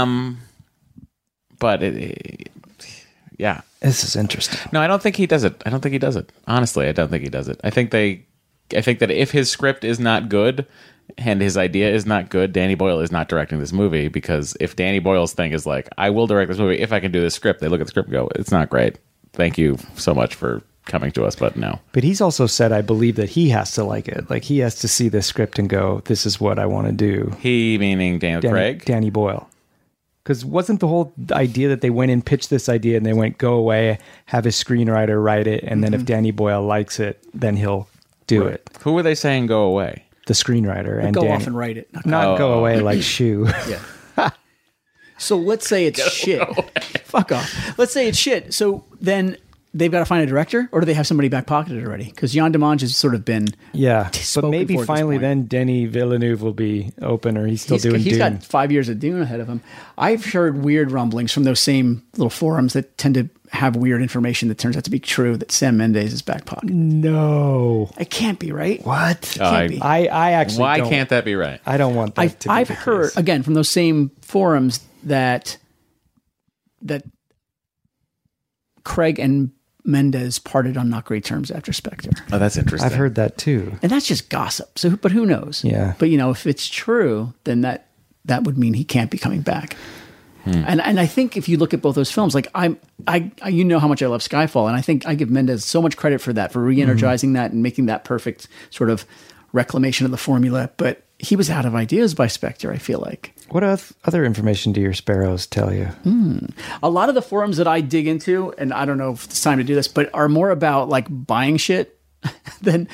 But yeah. This is interesting. No, I don't think he does it. Honestly, I don't think he does it. I think that if his script is not good and his idea is not good, Danny Boyle is not directing this movie, because if Danny Boyle's thing is like, I will direct this movie if I can do this script, they look at the script and go, it's not great. Thank you so much for coming to us, but no. But he's also said, I believe that he has to like it. Like he has to see this script and go, this is what I want to do. He meaning Daniel Craig? Danny Boyle. Because wasn't the whole idea that they went and pitched this idea and they went, go away, have his screenwriter write it, and then if Danny Boyle likes it, then he'll do it. Who were they saying go away? The screenwriter and Go Danny. off and write it. Not go away like Shoe. So let's say it's shit. Fuck off. Let's say it's shit. So then they've got to find a director, or do they have somebody back pocketed already? Because Jan Demange has sort of been. Yeah, but spoken maybe for at this finally point. then Denny Villeneuve will be open, or he's still doing He's Dune. got 5 years of Dune ahead of him. I've heard weird rumblings from those same little forums that tend to have weird information that turns out to be true, that Sam Mendes is back pocket. No. It can't be, right? What? It can't be. I actually Why don't- can't that be right? I don't want that to be I've the heard, case. again, from those same forums that Craig and Mendes parted on not great terms after Spectre. Oh, that's interesting. I've heard that too. And that's just gossip. So, but who knows? Yeah. But if it's true, then that would mean he can't be coming back. And I think if you look at both those films, like you know how much I love Skyfall, and I think I give Mendes so much credit for that, for re-energizing that and making that perfect sort of reclamation of the formula. But he was out of ideas by Spectre, I feel like. What other information do your sparrows tell you? A lot of the forums that I dig into, and I don't know if it's time to do this, but are more about like buying shit than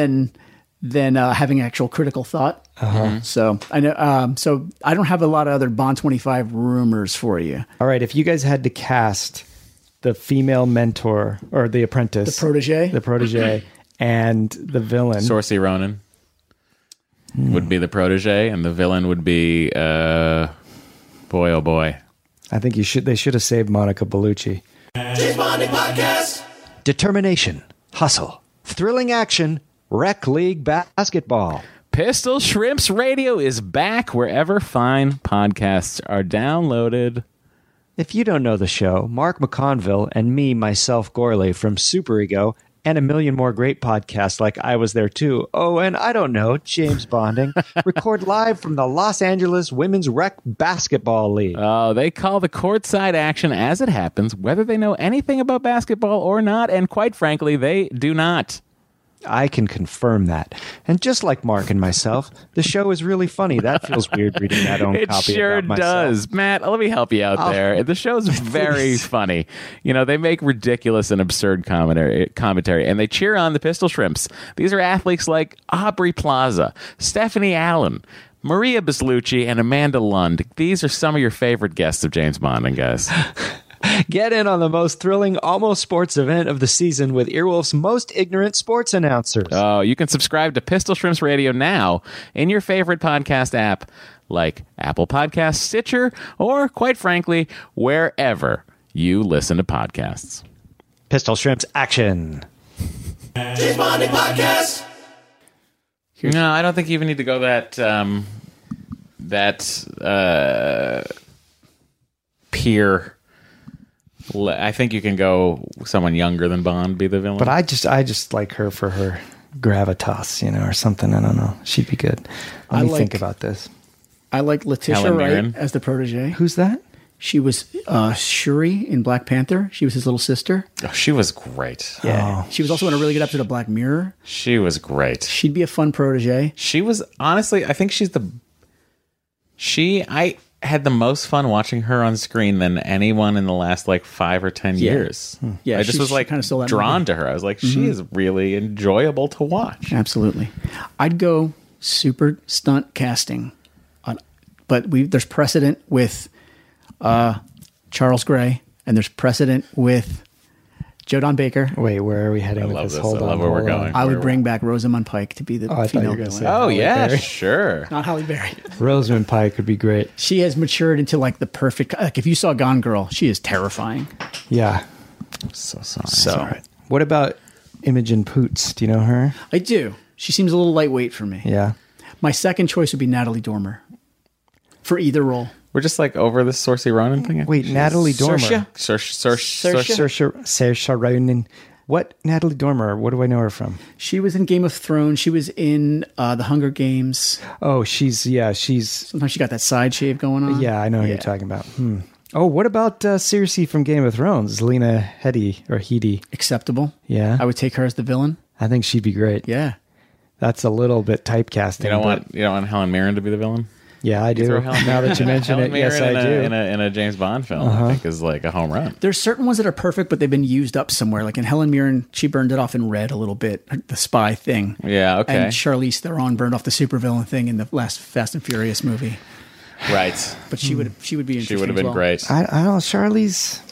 having actual critical thought. So I know. So I don't have a lot of other Bond 25 rumors for you. All right, if you guys had to cast the female mentor or the apprentice, The protege, and the villain, Saoirse Ronan would be the protege, and the villain would be boy oh boy. I think they should have saved Monica Bellucci. James Bonding Podcast. Determination, hustle, thrilling action, rec league basketball. Pistol Shrimps Radio is back wherever fine podcasts are downloaded. If you don't know the show, Mark McConville and me, myself, Gorley from Super Ego, and a million more great podcasts like I Was There Too. Oh, and I don't know, James Bonding, record live from the Los Angeles Women's Rec Basketball League. Oh, they call the courtside action as it happens, whether they know anything about basketball or not, and quite frankly, they do not. I can confirm that. And just like Mark and myself, the show is really funny. That feels weird reading that own It copy sure about myself. does. Matt, let me help you out there. The show's very funny. You know, they make ridiculous and absurd commentary, and they cheer on the Pistol Shrimps. These are athletes like Aubrey Plaza, Stephanie Allen, Maria Beslucci, and Amanda Lund. These are some of your favorite guests of James Bonding, guys. Get in on the most thrilling almost sports event of the season with Earwolf's most ignorant sports announcers. Oh, you can subscribe to Pistol Shrimps Radio now in your favorite podcast app like Apple Podcasts, Stitcher, or, quite frankly, wherever you listen to podcasts. Pistol Shrimps action. James Bonding Podcast. No, I don't think you even need to go that peer. I think you can go someone younger than Bond be the villain. But I just like her for her gravitas, or something. I don't know. She'd be good. Let me think about this. I like Letitia Helen Wright Mirren. as the protege. Who's that? She was Shuri in Black Panther. She was his little sister. Oh, she was great. Yeah. She was also in a really good episode of Black Mirror. She was great. She'd be a fun protege. She was, honestly, I think I had the most fun watching her on screen than anyone in the last 5 or 10 years. Yeah, I just was she kinda stole that drawn movie. to her. I was like, she is really enjoyable to watch. Absolutely. I'd go super stunt casting. But there's precedent with Charles Gray, and there's precedent with Joe Don Baker. Wait, where are we heading I with love this? this. Hold I on. love where we're hold on. going. I would bring back Rosamund Pike to be the I thought you female were gonna villain. say- Oh, yeah, Berry. sure. Not Halle Berry. Rosamund Pike would be great. She has matured into the perfect. If you saw Gone Girl, she is terrifying. Yeah. So sorry. So What about Imogen Poots? Do you know her? I do. She seems a little lightweight for me. Yeah. My second choice would be Natalie Dormer for either role. We're just over this Saoirse Ronan thing. Wait, Natalie Dormer. Saoirse Ronan. What Natalie Dormer? What do I know her from? She was in Game of Thrones. She was in The Hunger Games. Oh, she's Sometimes she got that side shave going on. yeah, I know who you're talking about. Oh, what about Cersei from Game of Thrones? Lena Headey. Acceptable. Yeah. I would take her as the villain. I think she'd be great. Yeah. That's a little bit typecasting. You don't but- want Helen Mirren to be the villain? Yeah, I do. Throw Helen Now that you mention Helen it, yes, Mirren I do. In a James Bond film, I think is a home run. There's certain ones that are perfect, but they've been used up somewhere. Like in Helen Mirren, she burned it off in Red a little bit, the spy thing. Yeah, okay. And Charlize Theron burned off the supervillain thing in the last Fast and Furious movie. Right. But she would be interesting. She would have as been well. great. I don't know. Charlize.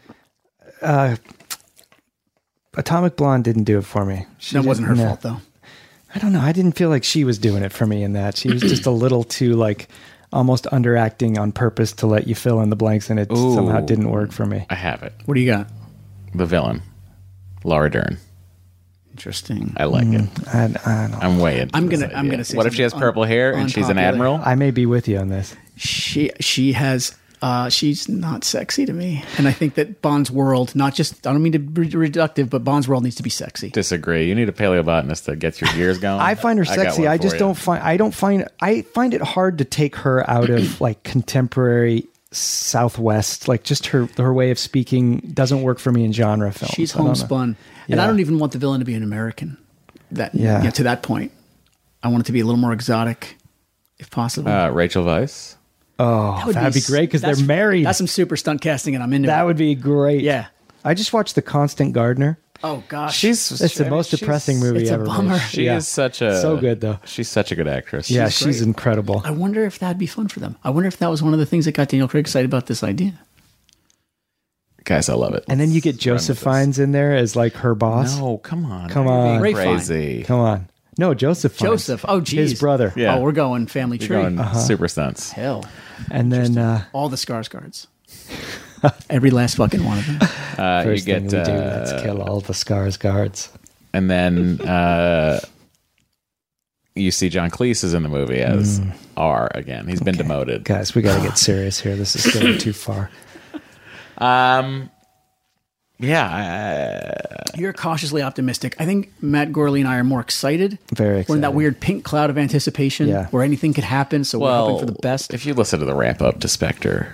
Atomic Blonde didn't do it for me. That wasn't her No. fault, though. I don't know. I didn't feel like she was doing it for me in that. She was just a little too almost underacting on purpose to let you fill in the blanks, and it Ooh. somehow didn't work for me. I have it. What do you got? The villain, Laura Dern. Interesting. I like it. I don't. I'm way into I'm this gonna idea. say What if she has something purple hair and she's an unpopular. admiral? I may be with you on this. She has. She's not sexy to me, and I think that Bond's world, not just. I don't mean to be reductive, but Bond's world needs to be sexy. Disagree. You need a paleobotanist that gets your gears going. I find her got sexy. one I for just you. don't find. I find it hard to take her out of contemporary Southwest. Like just her way of speaking doesn't work for me in genre films. She's I don't know. homespun, and I Yeah. don't even want the villain to be an American. That Yeah. to that point, I want it to be a little more exotic, if possible. Rachel Weisz. Oh, that'd be great because they're that's- married. That's some super stunt casting, and I'm into That it. would be great. Yeah. I just watched The Constant Gardener. Oh gosh, It's the most depressing movie it's a ever. bummer. made. She Yeah. is such a So good, though. She's such a good actress. Yeah, she's great. incredible. I wonder if that'd be fun for them. I wonder if that was one of the things that got Daniel Craig excited about this idea. Guys, I love it. And then you get Joseph Fiennes in there as like her boss. No, come on. Come You're being on. Ray crazy. Come on. No, Joseph Fiennes. Joseph. Oh, geez. His brother. Yeah. Oh, we're going family You're tree. going super stunts. Hell, And then all the Skarsgårds. Every last fucking one of them. You first get thing we do, let's kill all the Skarsgårds. and then you see John Cleese is in the movie as R again. He's been demoted. Guys, we got to get serious here. This is going too far. Yeah, You're cautiously optimistic. I think Matt Gorley and I are more excited. Very We're in that excited. weird pink cloud of anticipation Yeah. where anything could happen. So we're well, hoping for the best. If you listen to the ramp up to Spectre,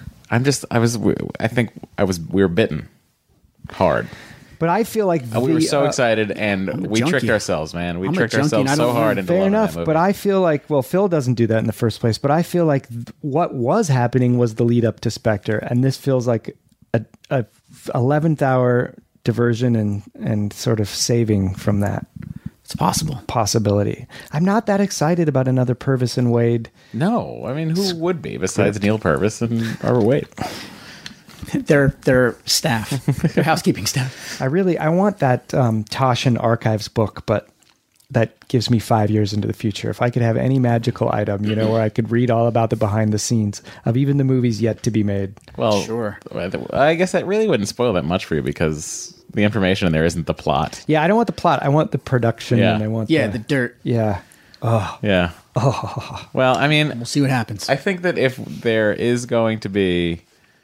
we were bitten hard. But I feel like We were so the, excited, and we junkie. tricked ourselves, man. We I'm a tricked junkie, and ourselves I so don't hard mind. into Fair loving enough, that movie. but I feel like, well, Phil doesn't do that in the first place, but I feel like what was happening was the lead up to Spectre, and this feels like a 11th hour diversion and sort of saving from that It's possible. possibility. I'm not that excited about another Purvis and Wade. No, I mean, who would be besides Neil Purvis and Robert Wade? Their staff, their housekeeping staff. I want that Toshin Archives book, but that gives me 5 years into the future. If I could have any magical item, where I could read all about the behind the scenes of even the movies yet to be made. Well, Sure. I guess that really wouldn't spoil that much for you because the information in there isn't the plot. Yeah, I don't want the plot. I want the production, Yeah. and I want Yeah, the dirt. yeah. Yeah. Well, I mean, We'll see what happens. I think that if there is going to be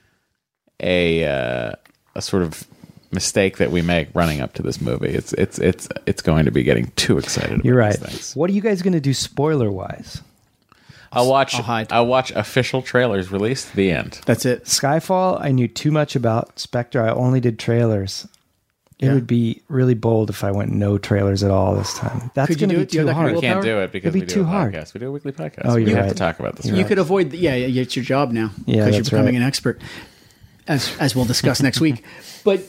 a sort of mistake that we make running up to this movie, it's going to be getting too excited. You're about right. these things. What are you guys going to do spoiler wise? I'll hide. watch official trailers released. The end. That's it. Skyfall, I knew too much about. Spectre, I only did trailers. It Yeah. would be really bold if I went no trailers at all this time. That's Could you going to do be it? Do you too have that kind hard. of We can't willpower? do it because It'd be we do too a hard. podcast. We do a weekly podcast. Oh, we you're have to right. talk about this. You could avoid. It's your job now. Yeah, because you're that's becoming right. an expert, as we'll discuss next week. But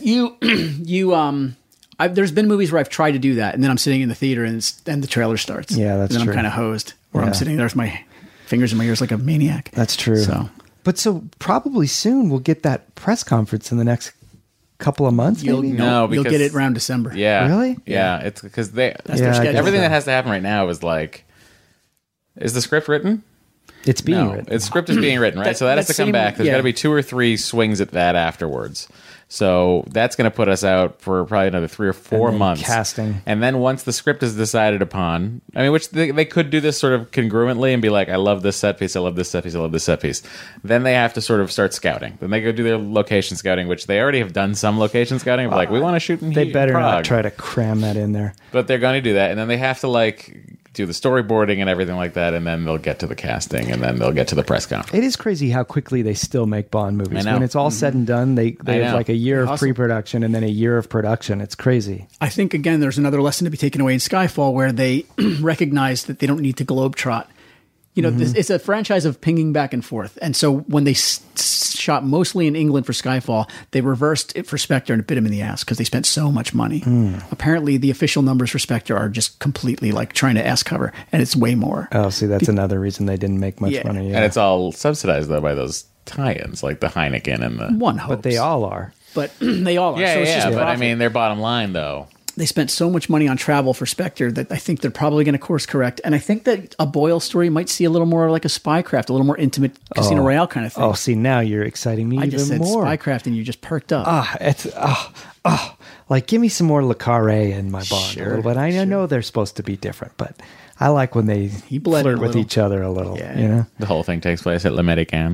there's been movies where I've tried to do that, and then I'm sitting in the theater, and the trailer starts. Yeah, that's and then true. I'm kind of hosed, where I'm Yeah. sitting there with my fingers in my ears like a maniac. That's true. So probably soon we'll get that press conference in the next couple of months. You'll Maybe? No, you'll because- get it around December. Yeah. Really? Yeah. It's because That's Yeah, their I schedule. guess everything so. that has to happen right now is like, is the script written? It's being No, written. its script is being written, right? So that has to that come same- back. There's yeah. got to be 2 or 3 swings at that afterwards. So that's going to put us out for probably another 3 or 4 And then months. casting. And then once the script is decided upon, I mean, which they could do this sort of congruently and be like, I love this set piece, I love this set piece, I love this set piece. Then they have to sort of start scouting. Then they go do their location scouting, which they already have done some location scouting. Like, we want to shoot in They better Prague. not try to cram that in there. But they're going to do that, and then they have to like do the storyboarding and everything like that, and then they'll get to the casting, and then they'll get to the press conference. It is crazy how quickly they still make Bond movies. I know. When it's all said and done, they I have know. like a year of Awesome. pre-production and then a year of production. It's crazy. I think again, there's another lesson to be taken away in Skyfall where they recognize that they don't need to globetrot. It's a franchise of pinging back and forth, and so when they shot mostly in England for Skyfall, they reversed it for Spectre and bit him in the ass because they spent so much money. Apparently, the official numbers for Spectre are just completely like trying to ass cover, and it's way more. Oh, see, that's another reason they didn't make much Yeah. money. Yeah. And it's all subsidized though by those tie-ins, like the Heineken and the. One hopes, But they all are. but they all are. Yeah, so it's yeah, just but I profit. mean, their bottom line though. They spent so much money on travel for Spectre that I think they're probably going to course correct. And I think that a Boyle story might see a little more like a Spycraft, a little more intimate Casino Royale kind of thing. Oh, see, now you're exciting me I just even said more. Spycraft and you just perked up. Like, give me some more Le Carré in my Bond a little bit. I know they're supposed to be different, but I like when they bled flirt it a with little. each other a little. Yeah. You know? The whole thing takes place at L'Americain.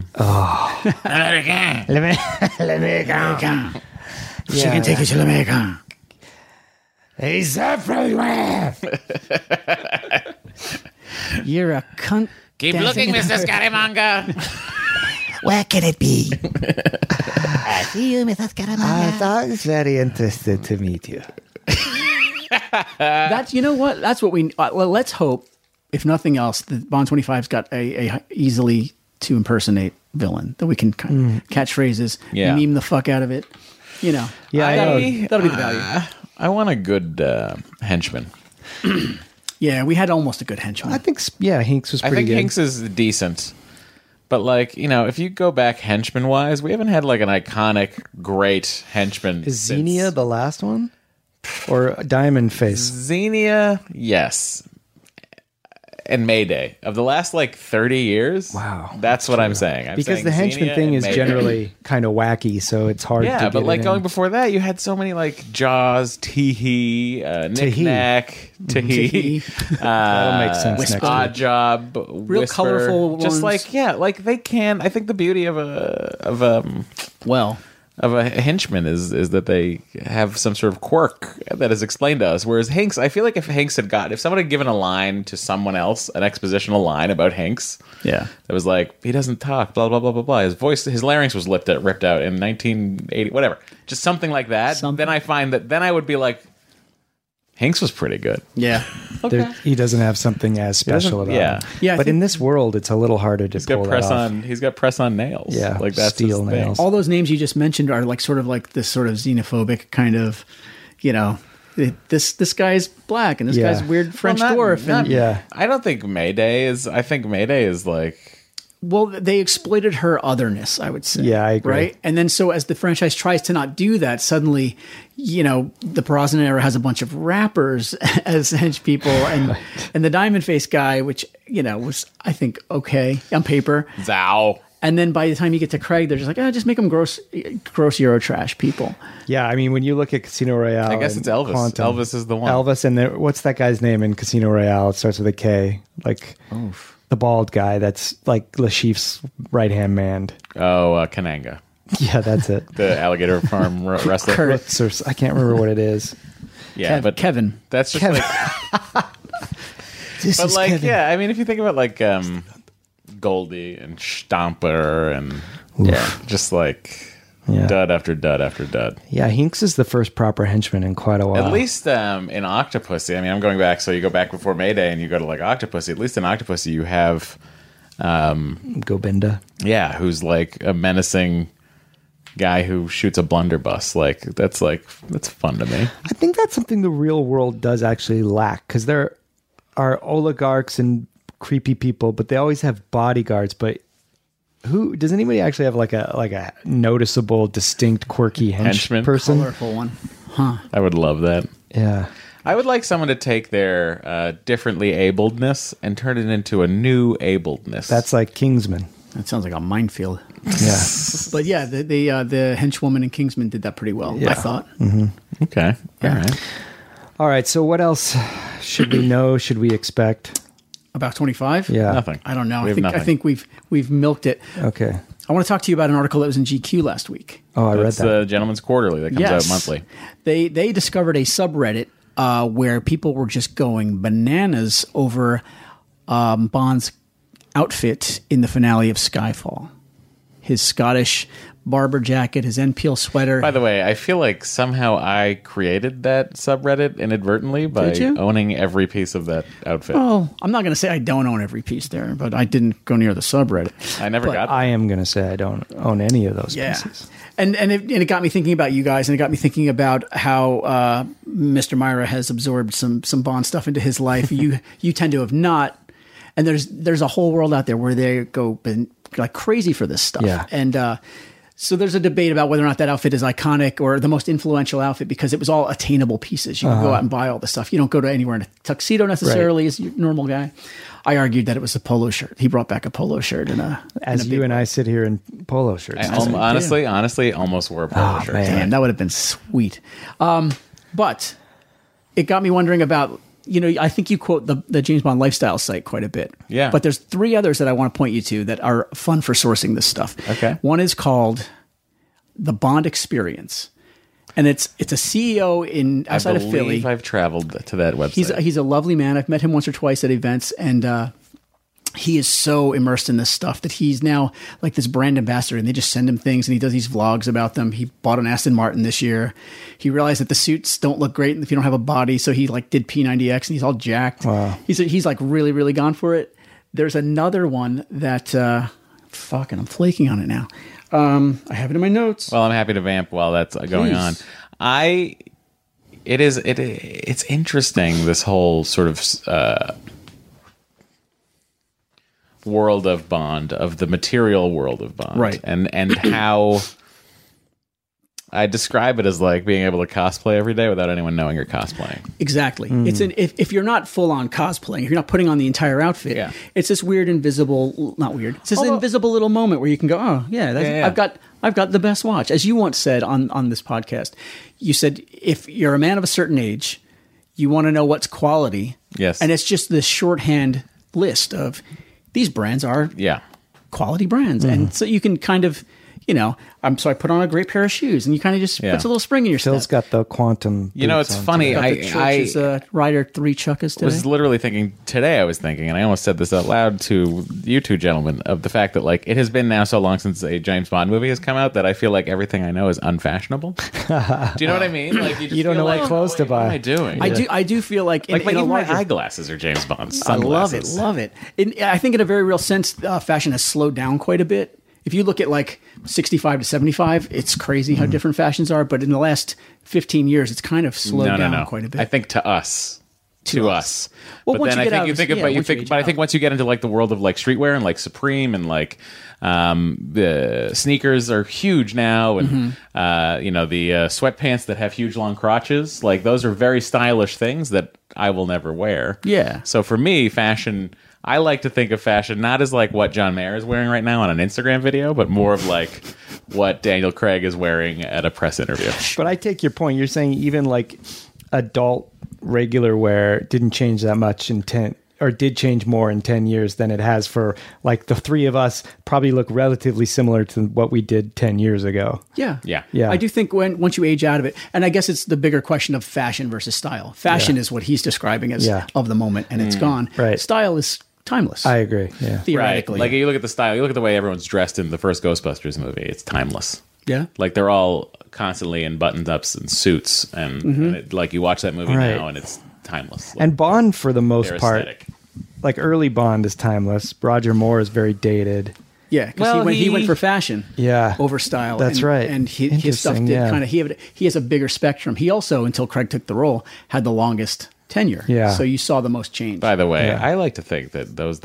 She can take you to Jamaica. He's everywhere. You're a cunt. Keep dancing looking, in Mr. a- Scaramanga. Where can it be? See you, Mrs. Scaramanga. I was very interested to meet you. That's you know what? That's what we. Well, let's hope, if nothing else, that Bond 25's got a easily to impersonate villain that we can catch phrases, meme the fuck out of it. You know, that'll be the value. I want a good henchman. Yeah, we had almost a good henchman. I think, Hinks was pretty good. I think Hinks is decent. But, like, you know, if you go back henchman-wise, we haven't had, like, an iconic, great henchman. Is Xenia the last one? Or Diamond Face? Xenia, yes. And Mayday. Of the last, like, 30 years, wow, that's what I'm saying. Because the henchman thing is generally kind of wacky, so it's hard to get but, like, it going in. before that, you had so many, like, Jaws, Tee-Hee, Knick-Knack, Tee-Hee. That'll make sense next Odd week. Job, Real Whisper. colorful Just, ones. like, they can... I think the beauty of a henchman is that they have some sort of quirk that is explained to us. Whereas Hinks, I feel like if someone had given a line to someone else, an expositional line about Hinks, that was like, he doesn't talk, blah, blah, blah, blah, blah. His larynx was ripped out in 1980, whatever. Just something like that. Then I find that, then I would be like, Hinks was pretty good. Yeah. He doesn't have something as special about him. Yeah, but in this world, it's a little harder to pull that off. He's got press-on nails. Yeah, like that's steel his thing. nails. All those names you just mentioned are like sort of like this sort of xenophobic kind of, you know, this guy's black and this guy's weird French dwarf. I don't think Mayday is. I think Mayday is like. Well, they exploited her otherness, I would say. Yeah, I agree. Right? And then so as the franchise tries to not do that, suddenly, you know, the Brosnan era has a bunch of rappers as hench people and the Diamond Face guy, which, you know, was, I think, okay on paper. Zow. And then by the time you get to Craig, they're just like, just make them gross Eurotrash people. Yeah, I mean, when you look at Casino Royale... I guess it's Elvis. Quantum, Elvis is the one. Elvis, and what's that guy's name in Casino Royale? It starts with a K. Like... Oof. The bald guy that's like Le Chiffre's right-hand man. Oh, Kananga. Yeah, that's it. The alligator farm wrestler. I can't remember what it is. Yeah, but Kevin. That's just Kevin. like... This but is like, Kevin. yeah, I mean, if you think about like Goldie and Stomper and just like dud after dud after dud. Yeah, Hinks is the first proper henchman in quite a while. At least in Octopussy, I mean, I'm going back, so you go back before Mayday and you go to like Octopussy. At least in Octopussy, you have Gobinda. Yeah, who's like a menacing guy who shoots a blunderbuss. Like that's fun to me. I think that's something the real world does actually lack, because there are oligarchs and creepy people, but they always have bodyguards. But who does anybody actually have like a noticeable, distinct, quirky henchman person? Colorful one. Huh. I would love that. Yeah. I would like someone to take their differently abledness and turn it into a new abledness. That's like Kingsman. That sounds like a minefield. Yeah. But yeah, the henchwoman in Kingsman did that pretty well, I thought. Mm-hmm. Okay. All right. All right. So what else should we know? Should we expect? About 25? Yeah. Nothing. I don't know. We have nothing. I think we've milked it. Okay. I want to talk to you about an article that was in GQ last week. Oh, I read That's that. the Gentleman's Quarterly that comes out monthly. They discovered a subreddit where people were just going bananas over Bond's outfit in the finale of Skyfall. His Scottish barber jacket, his NPL sweater. By the way, I feel like somehow I created that subreddit inadvertently by Did you? owning every piece of that outfit. Well, I'm not going to say I don't own every piece there, but I didn't go near the subreddit. I never got I am going to say I don't own any of those Yeah. pieces. And it got me thinking about you guys, and it got me thinking about how Mr. Myra has absorbed some Bond stuff into his life. You tend to have not. And there's a whole world out there where they go like crazy for this stuff. Yeah. And so there's a debate about whether or not that outfit is iconic or the most influential outfit, because it was all attainable pieces. You can go out and buy all the stuff. You don't go to anywhere in a tuxedo necessarily as your normal guy. I argued that it was a polo shirt. He brought back a polo shirt As you and I sit here in polo shirts. honestly, almost wore a polo shirt. man. Damn, that would have been sweet. But it got me wondering about, I think you quote the James Bond lifestyle site quite a bit. Yeah. But there's 3 others that I want to point you to that are fun for sourcing this stuff. Okay. One is called The Bond Experience. And it's a CEO outside of Philly. I believe I've traveled to that website. He's a lovely man. I've met him once or twice at events, and he is so immersed in this stuff that he's now like this brand ambassador, and they just send him things and he does these vlogs about them. He bought an Aston Martin this year. He realized that the suits don't look great if you don't have a body. So he like did P90X and he's all jacked. Wow. He's like really, really gone for it. There's another one that, I'm flaking on it now. I have it in my notes. Well, I'm happy to vamp while that's going on. It's interesting, this whole sort of world of Bond, of the material world of Bond, right? And how I describe it as like being able to cosplay every day without anyone knowing you're cosplaying. Exactly. It's if you're not full on cosplaying, if you're not putting on the entire outfit, it's this weird invisible, not weird. It's this invisible little moment where you can go, oh yeah, I've got the best watch. As you once said on this podcast, you said if you're a man of a certain age, you want to know what's quality. Yes. And it's just this shorthand list of these brands are quality brands, and so you can kind of. So I put on a great pair of shoes, and you kind of just puts a little spring in your step. Phil's got the quantum. It's funny. I Rider 3 Chukkas today. Was literally thinking today. I was thinking, and I almost said this out loud to you two gentlemen, of the fact that like it has been now so long since a James Bond movie has come out that I feel like everything I know is unfashionable. Do you know what I mean? Like you don't know what clothes to buy. What am I doing? I do feel like even my eyeglasses are James Bond I sunglasses. love it. I think in a very real sense, fashion has slowed down quite a bit. If you look at like 65 to 75, it's crazy how different fashions are. But in the last 15 years, it's kind of slowed down quite a bit. I think to us. Well, but once then you get I think once you get into like the world of like streetwear and like Supreme and like the sneakers are huge now, and the sweatpants that have huge long crotches, like those are very stylish things that I will never wear. Yeah. So for me, fashion. I like to think of fashion not as like what John Mayer is wearing right now on an Instagram video, but more of like what Daniel Craig is wearing at a press interview. But I take your point. You're saying even like adult regular wear didn't change that much in 10 or did change more in 10 years than it has for like the three of us probably look relatively similar to what we did 10 years ago. Yeah. Yeah. I do think once you age out of it, and I guess it's the bigger question of fashion versus style. Fashion is what he's describing as of the moment, and it's gone. Right. Style is timeless. I agree. Yeah. Theoretically. Right. Like you look at the style, you look at the way everyone's dressed in the first Ghostbusters movie, it's timeless. Yeah. Like they're all constantly in button-ups and suits, and like you watch that movie now and it's timeless. Like, and Bond, for the most part, aesthetic. like early Bond is timeless. Roger Moore is very dated. Yeah, because he went for fashion. Yeah. Over style. That's right. And his stuff did kind of, he has a bigger spectrum. He also, until Craig took the role, had the longest tenure. Yeah. So you saw the most change. By the way, I like to think that those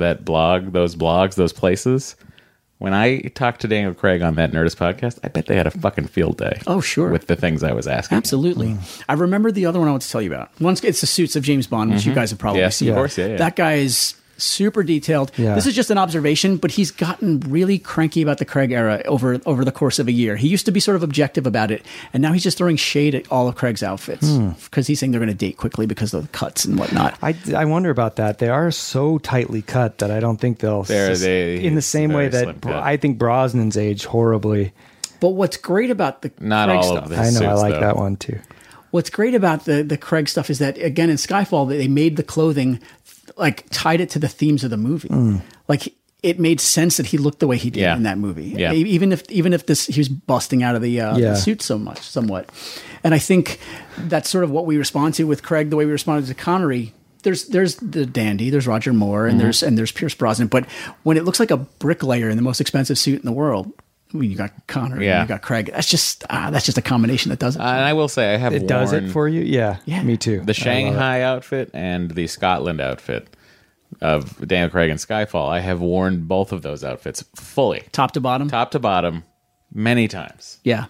blogs, those places, when I talked to Daniel Craig on that Nerdist podcast, I bet they had a fucking field day. Oh, sure. With the things I was asking. Absolutely. I remember the other one I want to tell you about. Once it's the suits of James Bond, which you guys have probably seen. Of course, yeah. That guy is super detailed. Yeah. This is just an observation, but he's gotten really cranky about the Craig era over the course of a year. He used to be sort of objective about it, and now he's just throwing shade at all of Craig's outfits because he's saying they're going to date quickly because of the cuts and whatnot. I wonder about that. They are so tightly cut that I don't think they'll in the same way that I think Brosnan's aged horribly. But what's great about the not Craig all stuff, of this I know, suits, I like though. that one too. What's great about the Craig stuff is that, again, in Skyfall, they made the clothing, like, tied it to the themes of the movie. Like, it made sense that he looked the way he did in that movie. Yeah. Even if he was busting out of the suit somewhat. And I think that's sort of what we respond to with Craig, the way we responded to Connery. There's the dandy, there's Roger Moore, and there's Pierce Brosnan. But when it looks like a bricklayer in the most expensive suit in the world, I mean, you got Connery, and you got Craig. That's just a combination that does it. And I will say, I have It does it for you? Yeah. Me too. The Shanghai outfit and the Scotland outfit of Daniel Craig and Skyfall. I have worn both of those outfits fully. Top to bottom, many times. Yeah.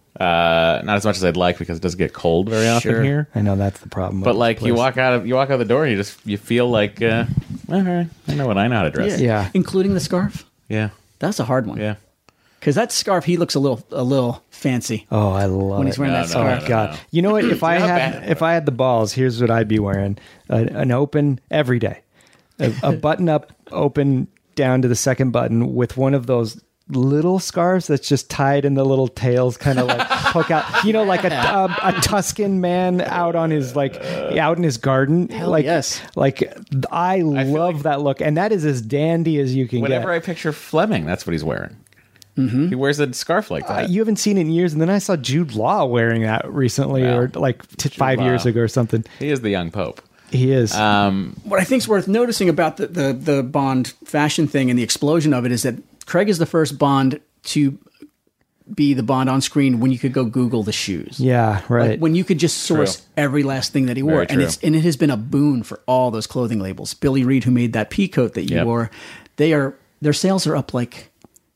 Not as much as I'd like because it does get cold very often here. I know that's the problem. But like you walk out the door and you feel like, all right, I know how to dress. Yeah. Including the scarf. Yeah. That's a hard one. Yeah. Because that scarf, he looks a little fancy. Oh, I love when he's wearing that scarf. Oh God! You know what? If I had the balls, here's what I'd be wearing: an open every day, a button up open down to the second button with one of those little scarves that's just tied in the little tails, kind of like poke out. You know, like a Tuscan man out on his out in his garden. Yes. Like I love that look, and that is as dandy as you can Whenever get. I picture Fleming, that's what he's wearing. Mm-hmm. He wears a scarf like that. You haven't seen it in years, and then I saw Jude Law wearing that recently, or like 5 years ago or something. He is the young Pope. He is. What I think is worth noticing about the Bond fashion thing and the explosion of it is that Craig is the first Bond to be the Bond on screen when you could go Google the shoes. Yeah, right. Like when you could just source every last thing that he wore. Very And true. it has been a boon for all those clothing labels. Billy Reed, who made that pea coat that you wore, their sales are up like,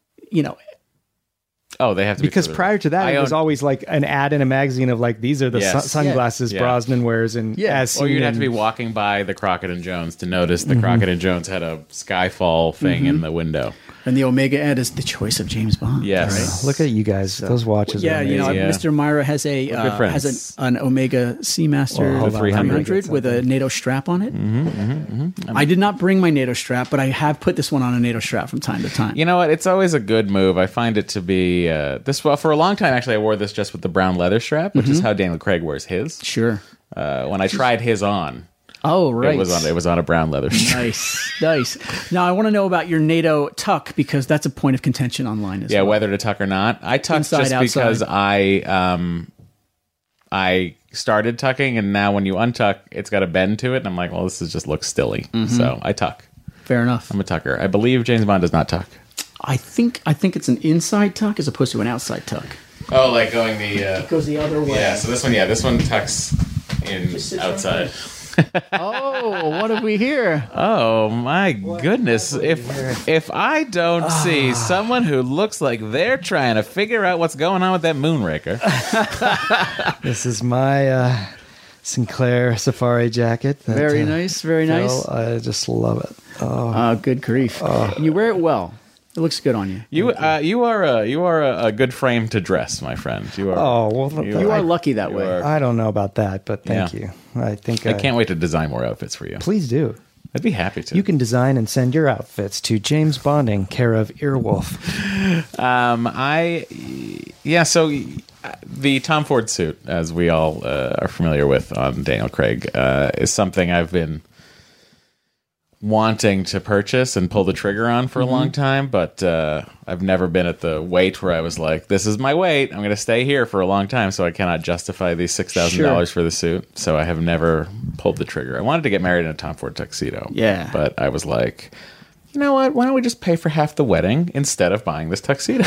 Oh, they have to be because through the prior roof. to that, it was always like an ad in a magazine of like, these are the Yes. sunglasses Yeah. Brosnan wears, and as Or seen you'd have to in- be walking by the Crockett and Jones to notice the Crockett and Jones had a Skyfall thing in the window. and the Omega ad is the choice of James Bond. Yes. Look at you guys; those watches. Yeah, are you know, amazing. Yeah. Mr. Myra has good friends. has an Omega Seamaster Well, hold on, 300 with a NATO strap on it. I did not bring my NATO strap, but I have put this one on a NATO strap from time to time. You know what? It's always a good move. I find it to be this. Well, for a long time, actually, I wore this just with the brown leather strap, which is how Daniel Craig wears his. Sure. When I tried his on, Oh, right. it was on a brown leather strap. Nice. Now, I want to know about your NATO tuck because that's a point of contention online as Yeah, well. whether to tuck or not. I tucked Inside, just outside. because I started tucking, and now when you untuck, it's got a bend to it, and I'm like, well, this just looks stilly. So I tuck. Fair enough. I'm a tucker. I believe James Bond does not tuck. I think it's an inside tuck as opposed to an outside tuck. Oh, like going the. It goes the other way. Yeah, so this one tucks in Just sits right outside. Oh, what have we here? Oh my goodness! If I don't see someone who looks like they're trying to figure out what's going on with that Moonraker, This is my Sinclair safari jacket. that, Very nice, very nice. I just love it. Good grief. And you wear it well. It looks good on you. you are a good frame to dress, my friend. You are. Oh, well, You are lucky that you way. are- I don't know about that, but thank Yeah. you. I think I can't wait to design more outfits for you. Please do. I'd be happy to. You can design and send your outfits to James Bonding, care of Earwolf. So the Tom Ford suit, as we all are familiar with on Daniel Craig, is something I've been wanting to purchase and pull the trigger on for a long time, but I've never been at the weight where I was like, this is my weight. I'm going to stay here for a long time, so I cannot justify these $6,000 for the suit. So I have never pulled the trigger. I wanted to get married in a Tom Ford tuxedo. Yeah. But I was like, you know what? Why don't we just pay for half the wedding instead of buying this tuxedo?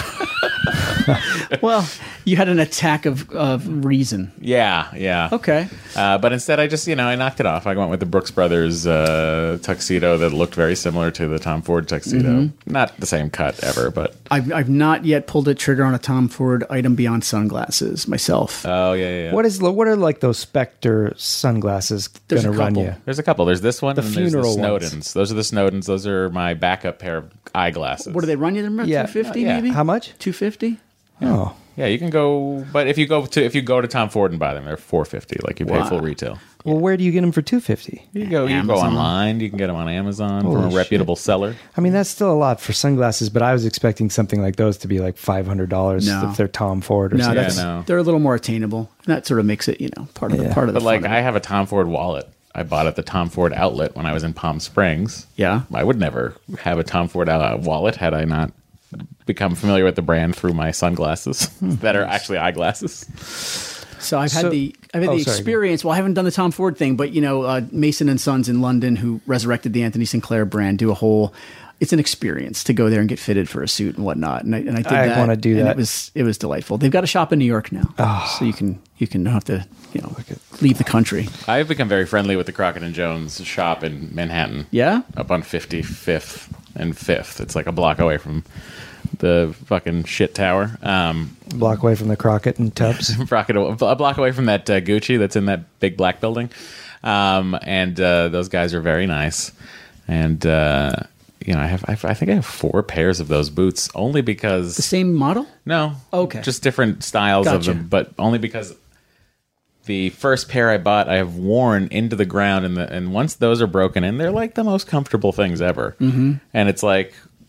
Well, you had an attack of reason. Yeah. Okay. But instead, I just, I knocked it off. I went with the Brooks Brothers tuxedo that looked very similar to the Tom Ford tuxedo. Not the same cut ever, but... I've not yet pulled a trigger on a Tom Ford item beyond sunglasses myself. Oh, yeah. What are like those Spectre sunglasses There's going a to run couple. you? There's a couple. There's this one, The and there's the funeral ones. Snowdens. Those are the Snowdens. Those are my backup pair of eyeglasses. What do they run you? Yeah. 250 Yeah. maybe? How much? 250? Oh, Yeah, you can go... But if you go to Tom Ford and buy them, they're $450. Like, you pay full retail. well, where do you get them for $250? You go Amazon. online. You can get them on Amazon from Holy a shit. reputable seller. I mean, that's still a lot for sunglasses, but I was expecting something like those to be like $500 No. if they're Tom Ford or No, something. that's no. they're a little more attainable. That sort of makes it, part of the But, fun of I it. have a Tom Ford wallet. I bought at the Tom Ford outlet when I was in Palm Springs. Yeah. I would never have a Tom Ford wallet had I not become familiar with the brand through my sunglasses that are actually eyeglasses. So I've had So- the sorry. experience. Well, I haven't done the Tom Ford thing, but Mason and Sons in London, who resurrected the Anthony Sinclair brand, do a whole. It's an experience to go there and get fitted for a suit and whatnot. And I did I that. wanna do and that. It was delightful. They've got a shop in New York now, so you can don't have to leave the country. I've become very friendly with the Crockett and Jones shop in Manhattan. Yeah. Up on 55th and 5th. It's like a block away from the fucking shit tower. Block away from the Crockett and Tubbs. A block away from that Gucci that's in that big black building. And those guys are very nice. And, I think I have 4 pairs of those boots only because... The same model? No. Okay. Just different styles of Gotcha. them, but only because the first pair I bought I have worn into the ground, and once those are broken in, they're like the most comfortable things ever. Mm-hmm. And it's like,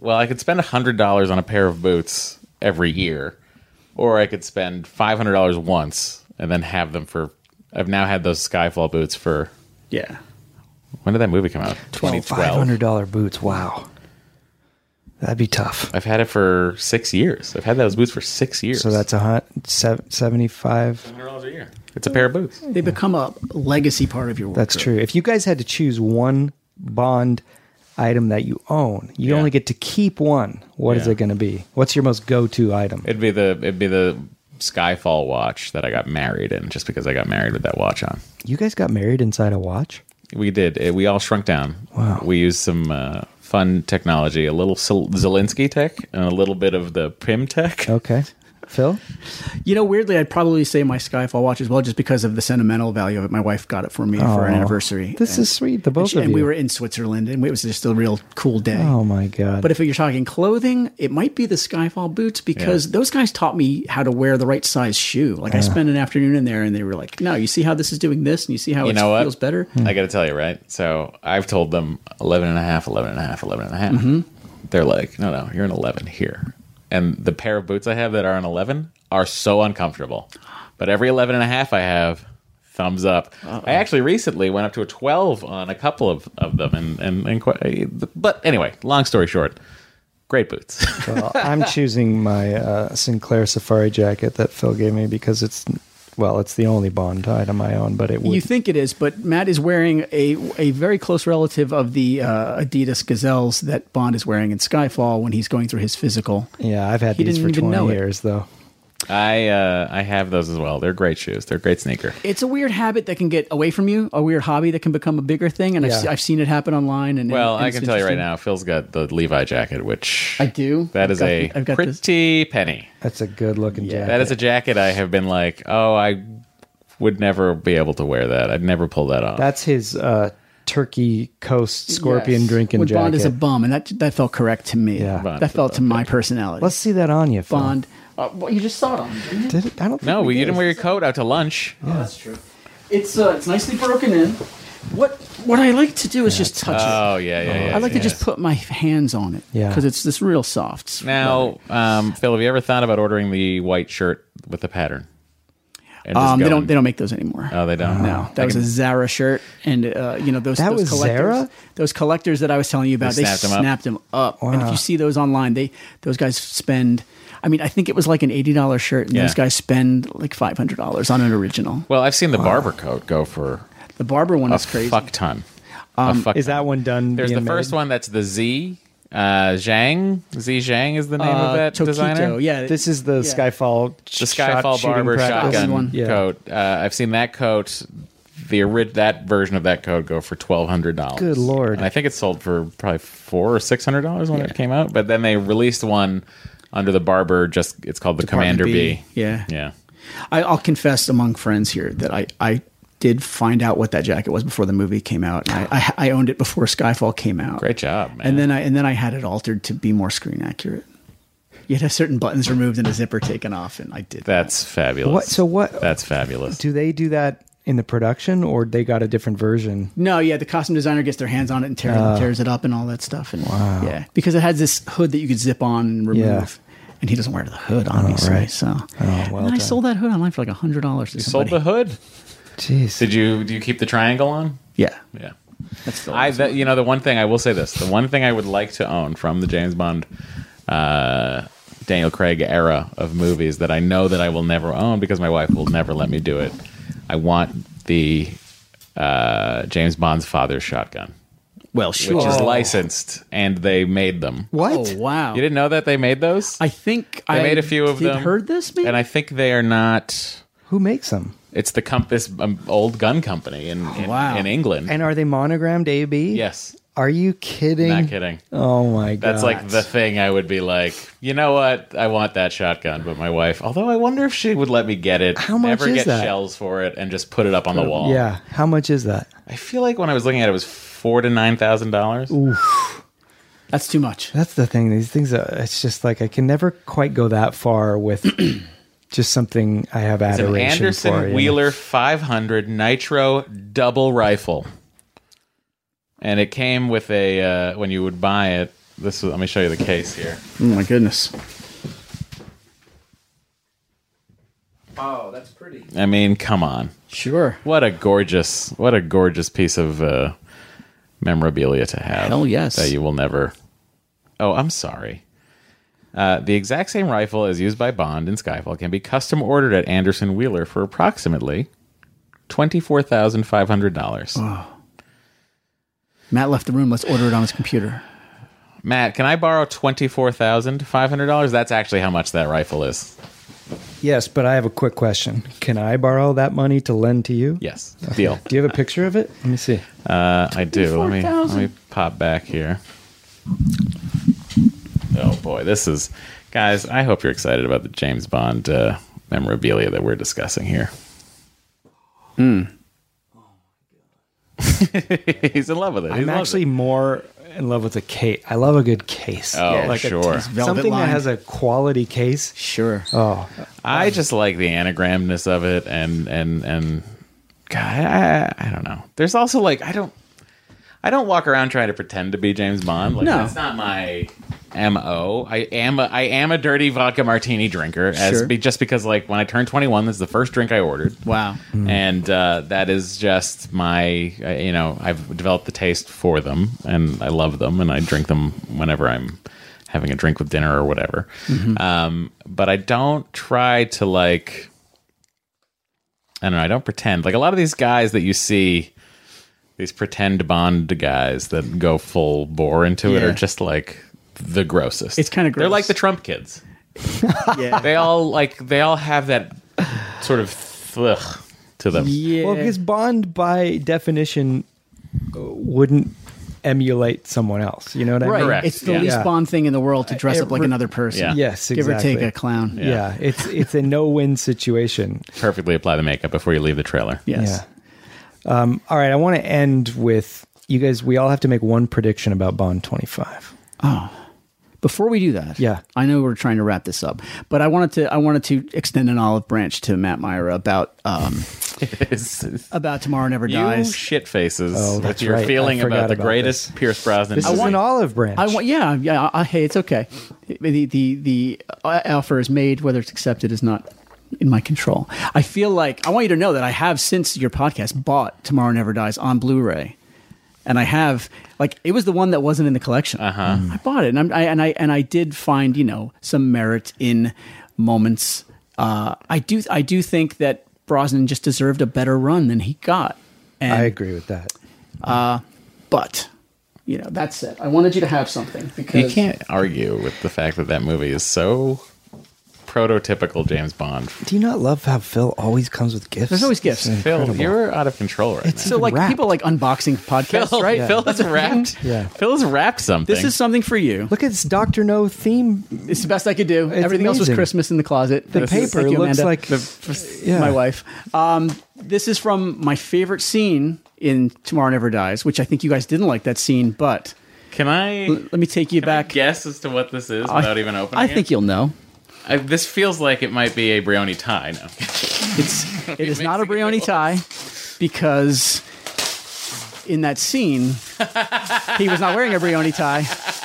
well, I could spend $100 on a pair of boots every year, or I could spend $500 once and then have them for. I've now had those Skyfall boots for. Yeah. When did that movie come out? 2012. $500 boots. Wow. That'd be tough. I've had it for 6 years. I've had those boots for 6 years. So that's $75. $100 a year. It's a pair of boots. They become a legacy part of your wardrobe. That's true. If you guys had to choose one Bond item that you own, you only get to keep one. What is it going to be? What's your most go-to item? It'd be the Skyfall watch that I got married in, just because I got married with that watch on. You guys got married inside a watch? We did. We all shrunk down. Wow. We used some fun technology, a little Zelensky tech and a little bit of the Pym tech. Okay. Phil? You know, weirdly, I'd probably say my Skyfall watch as well, just because of the sentimental value of it. My wife got it for me for an anniversary. This is sweet, the both of and you. we were in Switzerland, and it was just a real cool day. Oh, my God. But if you're talking clothing, it might be the Skyfall boots, because those guys taught me how to wear the right size shoe. Like, I spent an afternoon in there, and they were like, no, you see how this is doing this, and you see how it feels better? I got to tell you, right? So I've told them 11 and a half, 11 and a half, 11 and a half. Mm-hmm. They're like, no, you're an 11 here. And the pair of boots I have that are an 11 are so uncomfortable. But every 11 and a half I have, thumbs up. I actually recently went up to a 12 on a couple of them. But anyway, long story short, great boots. Well, I'm choosing my Sinclair Safari jacket that Phil gave me because it's the only Bond item I own, but it would. You think it is, but Matt is wearing a very close relative of the Adidas Gazelles that Bond is wearing in Skyfall when he's going through his physical. Yeah, I've had He these for didn't even 20 know it. years, though. I have those as well. They're great shoes. They're a great sneaker. It's a weird habit that can get away from you, a weird hobby that can become a bigger thing, and I've seen it happen online. And I it's can tell you right interesting. now, Phil's got the Levi jacket, which I do. That is I've got this. pretty penny. That's a good looking jacket. That is a jacket I have been like, I would never be able to wear that. I'd never pull that off. That's his Turkey Coast scorpion Yes. drinking when jacket. Bond is a bum, and that felt correct to me. Yeah. Bond that is a felt to bum. my personality. Let's see that on you, Phil. Bond. Well, you just saw it on me, didn't you? Did it? I don't think No, we you did. didn't wear your coat out to lunch. Oh, that's true. It's nicely broken in. What I like to do is just touch it. Oh, yeah. I like to just put my hands on it. Yeah. Because it's this real soft. Now, Phil, have you ever thought about ordering the white shirt with the pattern? And just They going- don't make those anymore. Oh, they don't. No, that was a Zara shirt, and those That was collectors, Zara? Those collectors that I was telling you about, They they snapped them up? them up. And if you see those online, those guys spend. I mean, I think it was like an $80 shirt, and Yeah. those guys spend like $500 on an original. Well, I've seen the barber coat go for The Barber one a is crazy. fuck ton. A fuck Is ton. that one done? There's the being first made? one that's the Z. Zhang. Z Zhang is the name of that Tokito, designer. yeah. This is the Skyfall. The Skyfall shooting barber practice. shotgun one. Yeah. coat. I've seen that coat. That version of that coat go for $1,200. Good Lord. And I think it sold for probably $400 or $600 when it came out. But then they released one under the barber. It's called the Department Commander B. Yeah. Yeah. I'll confess among friends here that I did find out what that jacket was before the movie came out. And I owned it before Skyfall came out. Great job, man. And then I had it altered to be more screen accurate. You had certain buttons removed and a zipper taken off, and I did. That's fabulous. What? So what? That's fabulous. Do they do that in the production, or they got a different version? No, yeah, the costume designer gets their hands on it and tears it up and all that stuff. And yeah, because it has this hood that you could zip on and remove. Yeah. And he doesn't wear the hood, obviously. right. So, well and I done. sold that hood online for like $100. You sold the hood? Jeez. Do you keep the triangle on? Yeah, Yeah. that's still awesome. The one thing I will say this: the one thing I would like to own from the James Bond, Daniel Craig era of movies that I know that I will never own because my wife will never let me do it. I want the James Bond's father's shotgun, Well, sure. which is licensed, and they made them. What? Oh, wow. You didn't know that they made those? I think They made a few of them. Heard this, maybe? And I think they are not. Who makes them? It's this old gun company in Wow. England. And are they monogrammed AB? Yes, Are you kidding? not kidding. Oh my god. That's like the thing I would be like, you know what? I want that shotgun, but my wife. Although I wonder if she would let me get it. How much never is get that? shells for it, and just put it up on the wall. Yeah. How much is that? I feel like when I was looking at it, it was $4,000 to $9,000. That's too much. That's the thing. These things. It's just like I can never quite go that far with just something I have It's an adoration Anderson for. you know? Wheeler 500 Nitro double rifle, and it came with a when you would buy it, Let me show you the case here. Oh my goodness. Oh, that's pretty. I mean, come on. Sure. What a gorgeous piece of memorabilia to have. Hell yes. That you will never. Oh, I'm sorry. The exact same rifle as used by Bond in Skyfall can be custom ordered at Anderson Wheeler for approximately $24,500. Oh. Matt left the room. Let's order it on his computer. Matt, can I borrow $24,500? That's actually how much that rifle is. Yes, but I have a quick question. Can I borrow that money to lend to you? Yes, deal. Do you have a picture of it? Let me see. I do. Let me pop back here. Oh boy, this is, guys. I hope you're excited about the James Bond memorabilia that we're discussing here. He's in love with it. I'm actually more in love with a case. I love a good case. Oh, like sure. Something that has a quality case. Sure. Oh, I just like the anagramness of it, and God, I don't know. There's also like I don't walk around trying to pretend to be James Bond. Like, No. that's not my MO. I am a dirty vodka martini drinker, Sure. just because like when I turned 21, this is the first drink I ordered. Wow. And that is just my, I've developed the taste for them, and I love them, and I drink them whenever I'm having a drink with dinner or whatever. But I don't try to like, I don't know, I don't pretend. Like a lot of these guys that you see, these pretend Bond guys that go full bore into it Yeah. are just like the grossest. It's kinda They're gross. like the Trump kids. Yeah. They all have that sort of ugh to them. Yeah. well, because Bond, by definition, wouldn't emulate someone else. You know what I Right. mean? Correct. It's the Yeah. least Yeah. Bond thing in the world to dress up like It- another person. Yeah. Yes, Give or exactly. take a clown. Yeah, it's a no-win situation. Perfectly apply the makeup before you leave the trailer. Yes. Yeah. All right, I want to end with you guys. We all have to make one prediction about Bond 25. Before we do that, Yeah. I know we're trying to wrap this up, but I wanted to extend an olive branch to Matt Myra about Tomorrow Never You Dies. shit faces Oh, with that's your right. feeling I forgot about the about greatest this. Pierce Brosnan. This is an olive branch. Hey, it's okay. The offer is made. Whether it's accepted is not in my control. I feel like I want you to know that I have, since your podcast, bought Tomorrow Never Dies on Blu-ray, and I have, like, it was the one that wasn't in the collection. I bought it, and I did find, some merit in moments. I do think that Brosnan just deserved a better run than he got. And, I agree with that. but that said, I wanted you to have something because You can't argue with the fact that movie is so prototypical James Bond. Do you not love how Phil always comes with gifts? There's always gifts. It's Phil, incredible. you're out of control right So even like wrapped. people like unboxing podcasts, now. right? Phil has wrapped. Yeah. Phil has wrapped something. This is something for you. Look at this Dr. No theme. It's the best I could do. Everything else was amazing. Christmas in the closet. The This is- paper thank you, looks Amanda. like yeah. my wife. This is from my favorite scene in Tomorrow Never Dies, which I think you guys didn't like that scene, but Can I let me take you back. guess as to what this is without even opening I it? think you'll know. This feels like it might be a Brioni tie. No. It is not a Brioni tie because in that scene he was not wearing a Brioni tie.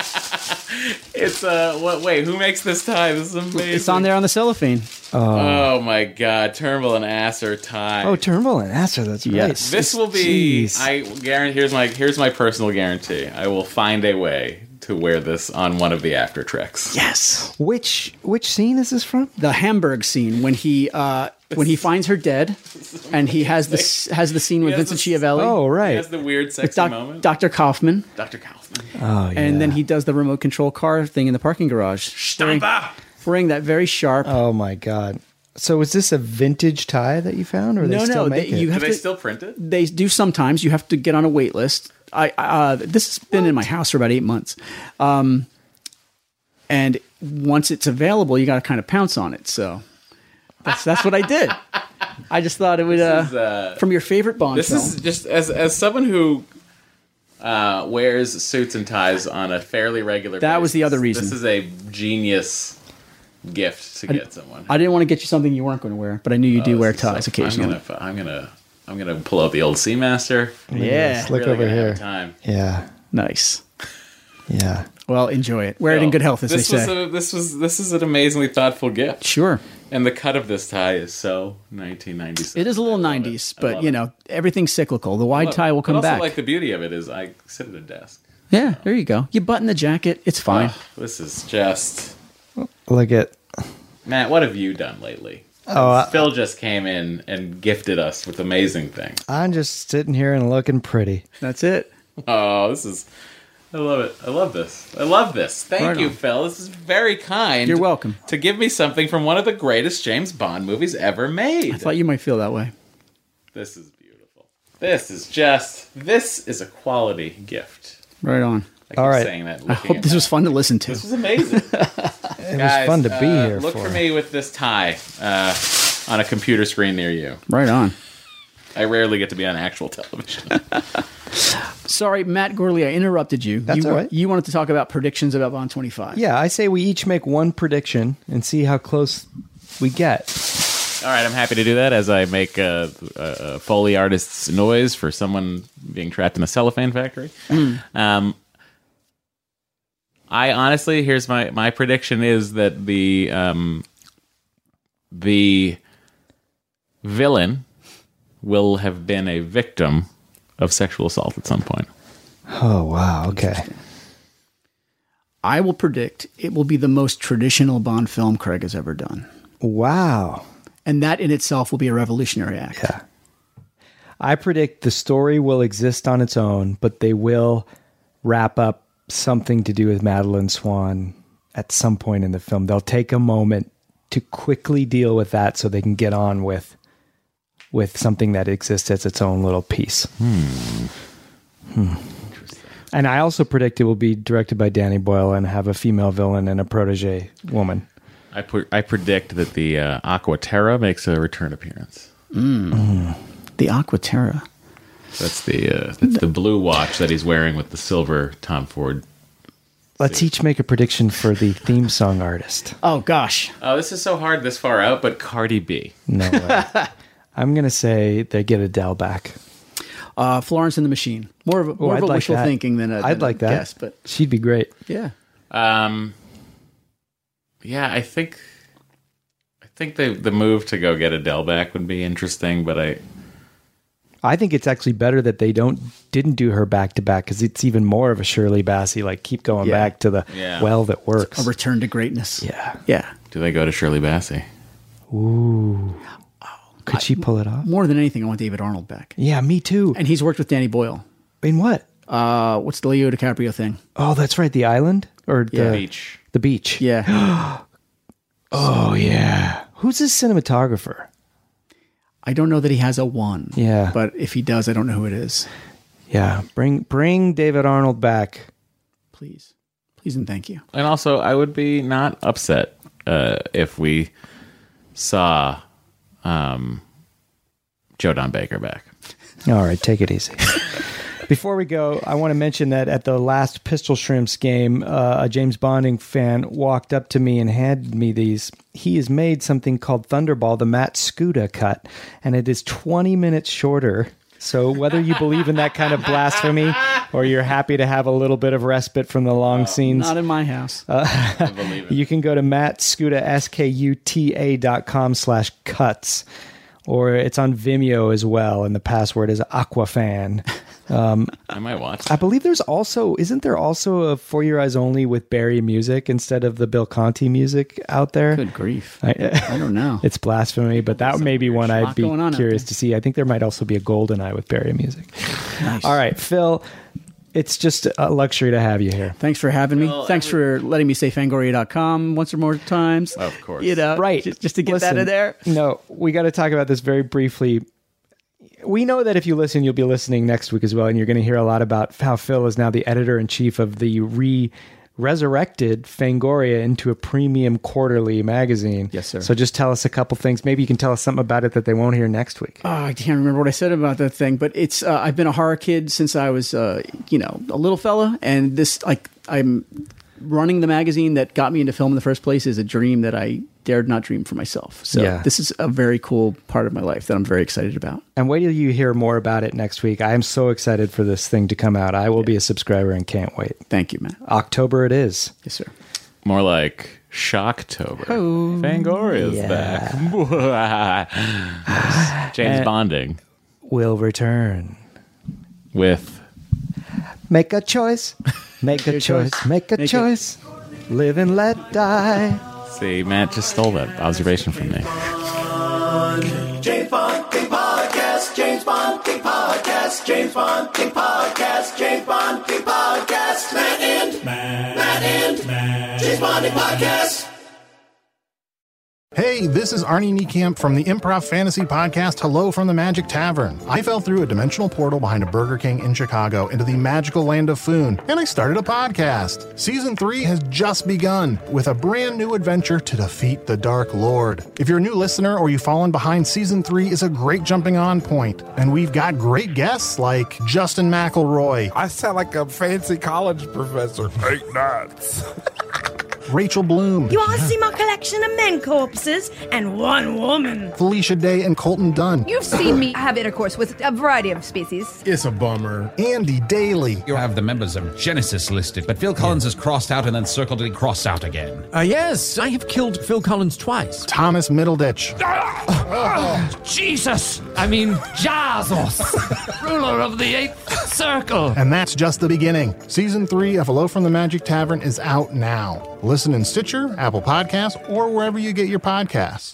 It's wait, who makes this tie? This is amazing. It's on there on the cellophane. Oh my god, Turnbull and Asser tie. Oh, Turnbull and Asser. That's right. Yes. This will be. Jeez. I guarantee. Here's my personal guarantee. I will find a way to wear this on one of the after treks. Yes. Which scene is this from? The Hamburg scene when he finds her dead, and he has the scene with He has Vincent this- Schiavelli. Oh, He right. has the weird sexy moment. Dr. Kaufman, Dr. Kaufman. Oh, yeah. and then he does the remote control car thing in the parking garage, wearing that very sharp. Oh my God. So is this a vintage tie that you found, or they still make it? you Do have they to. still print it? They do sometimes. You have to get on a wait list. This has been in my house for about 8 months, and once it's available, you got to kind of pounce on it. So that's what I did. I just thought it would from your favorite Bond This film. is just as someone who wears suits and ties on a fairly regular. That was the basis, other reason. This is a genius gift to get someone. I didn't want to get you something you weren't going to wear, but I knew you do wear ties occasionally. I'm gonna pull out the old Seamaster. Yeah, Look Really over gonna have here. a time. Yeah. nice. Yeah. Well, enjoy it. Wear it in good health, as they say. This is an amazingly thoughtful gift. Sure. And the cut of this tie is so 1997. It is a little 90s, but, everything's cyclical. The wide tie will come but also, back. like, the beauty of it is I sit at a desk. Yeah, there you go. You button the jacket. It's fine. Oh, this is just... Look at... Matt, what have you done lately? Phil just came in and gifted us with amazing things. I'm just sitting here and looking pretty. That's it. Oh, this is... I love it. I love this. I love this. Thank you, Phil. This is very kind. You're welcome. To give me something from one of the greatest James Bond movies ever made. I thought you might feel that way. This is beautiful. This is a quality gift. Right on. I keep All right. saying that. I hope this was fun to listen to. This was amazing. It was fun to be here Look for me with this tie on a computer screen near you. Right on. I rarely get to be on actual television. Sorry, Matt Gorley, I interrupted you. That's all right. You wanted to talk about predictions about Bond 25. Yeah, I say we each make one prediction and see how close we get. All right, I'm happy to do that as I make a Foley artist's noise for someone being trapped in a cellophane factory. I honestly, here's my prediction is that the villain will have been a victim of sexual assault at some point. Oh, wow. Okay. I will predict it will be the most traditional Bond film Craig has ever done. Wow. And that in itself will be a revolutionary act. Yeah. I predict the story will exist on its own, but they will wrap up something to do with Madeleine Swan at some point in the film. They'll take a moment to quickly deal with that so they can get on with something that exists as its own little piece. And I also predict it will be directed by Danny Boyle and have a female villain and a protege woman. I predict that the Aqua Terra makes a return appearance. The Aqua Terra. That's the blue watch that he's wearing with the silver Tom Ford. Let's each make a prediction for the theme song artist. Oh, gosh. Oh, this is so hard this far out, but Cardi B. No way. I'm going to say they get Adele back. Florence and the Machine. More of a wishful thinking than a I'd like that. guess, but She'd be great. yeah. Yeah, I think the move to go get Adele back would be interesting, but I think it's actually better that they didn't do her back to back because it's even more of a Shirley Bassey, like keep going back to the well that works. A return to greatness. Yeah. Yeah. do they go to Shirley Bassey? Ooh. Could she pull it off? More than anything, I want David Arnold back. Yeah, me too. And he's worked with Danny Boyle. In what? What's the Leo DiCaprio thing? Oh, that's right. The island? Or the Beach. The beach. Yeah. Oh, yeah. Who's his cinematographer? I don't know that he has a one. Yeah. But if he does, I don't know who it is. Yeah. Bring David Arnold back. Please. Please and thank you. And also, I would be not upset if we saw Joe Don Baker back. All right, take it easy. Before we go, I want to mention that at the last Pistol Shrimps game, a James Bonding fan walked up to me and handed me these. He has made something called Thunderball, the Matt Scuda cut, and it is 20 minutes shorter. So whether you believe in that kind of blasphemy or you're happy to have a little bit of respite from the long scenes, Not in my house. I believe it. you can go to mattscuda, SKUTA.com/cuts, or it's on Vimeo as well, and the password is Aquafan. I might watch. I believe isn't there also a For Your Eyes Only with Barry music instead of the Bill Conti music out there? Good grief. I don't know. It's blasphemy, but that may be one I'd be going on out curious there. to see. I think there might also be a GoldenEye with Barry music. Nice. All right, Phil, it's just a luxury to have you here. Thanks for having me. Well, Thanks for letting me say Fangoria.com once or more times. Of course. You know, Right. Just to get Listen, that in there. No, we got to talk about this very briefly. We know that if you listen, you'll be listening next week as well, and you're going to hear a lot about how Phil is now the editor-in-chief of the resurrected Fangoria into a premium quarterly magazine. Yes, sir. So just tell us a couple things. Maybe you can tell us something about it that they won't hear next week. Oh, I can't remember what I said about that thing, but it's I've been a horror kid since I was a little fella, and I'm running the magazine that got me into film in the first place is a dream that I dared not dream for myself. So Yeah. this is a very cool part of my life that I'm very excited about. And wait till you hear more about it next week. I am so excited for this thing to come out. I will be a subscriber and can't wait. Thank you, Matt. October it is. Yes, sir. More like Shocktober. Fangoria's back. James Bonding Will return. with Make a choice. Make a choice. Make a choice. Live and let die. See, Matt just stole that observation from me. James Bonding Podcast, James Bonding Podcast, James Bonding Podcast, James Bonding Podcast, Matt and James Bonding Podcast. Hey, this is Arnie Niekamp from the Improv Fantasy Podcast, Hello from the Magic Tavern. I fell through a dimensional portal behind a Burger King in Chicago into the magical land of Foon, and I started a podcast. Season 3 has just begun with a brand new adventure to defeat the Dark Lord. If you're a new listener or you've fallen behind, Season 3 is a great jumping on point, and we've got great guests like Justin McElroy, I sound like a fancy college professor. 8 nuts. Rachel Bloom, You want to see my collection of men corpses and one woman? Felicia Day, and Colton Dunn, You've seen me have intercourse with a variety of species. It's a bummer. Andy Daly, You have the members of Genesis listed, but Phil Collins is crossed out and then circled and crossed out again. Yes, I have killed Phil Collins twice. Thomas Middleditch, Jesus! I mean, Jesus! Ruler of the Eighth Circle! and that's just the beginning. Season 3 of Hello from the Magic Tavern is out now. Listen in Stitcher, Apple Podcasts, or wherever you get your podcasts.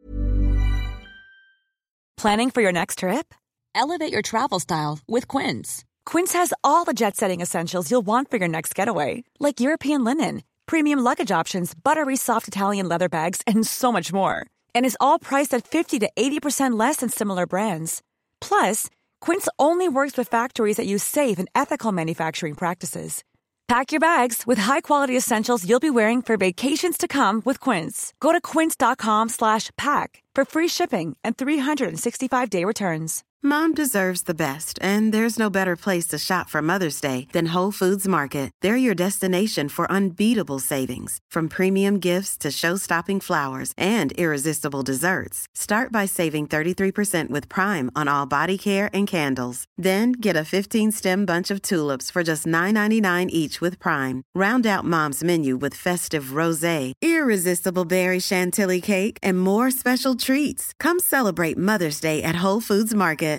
Planning for your next trip? Elevate your travel style with Quince. Quince has all the jet-setting essentials you'll want for your next getaway, like European linen, premium luggage options, buttery soft Italian leather bags, and so much more. And is all priced at 50 to 80% less than similar brands. Plus, Quince only works with factories that use safe and ethical manufacturing practices. Pack your bags with high-quality essentials you'll be wearing for vacations to come with Quince. Go to quince.com/pack for free shipping and 365-day returns. Mom deserves the best, and there's no better place to shop for Mother's Day than Whole Foods Market. They're your destination for unbeatable savings, from premium gifts to show-stopping flowers and irresistible desserts. Start by saving 33% with Prime on all body care and candles. Then get a 15-stem bunch of tulips for just $9.99 each with Prime. Round out Mom's menu with festive rosé, irresistible berry chantilly cake, and more special treats. Come celebrate Mother's Day at Whole Foods Market.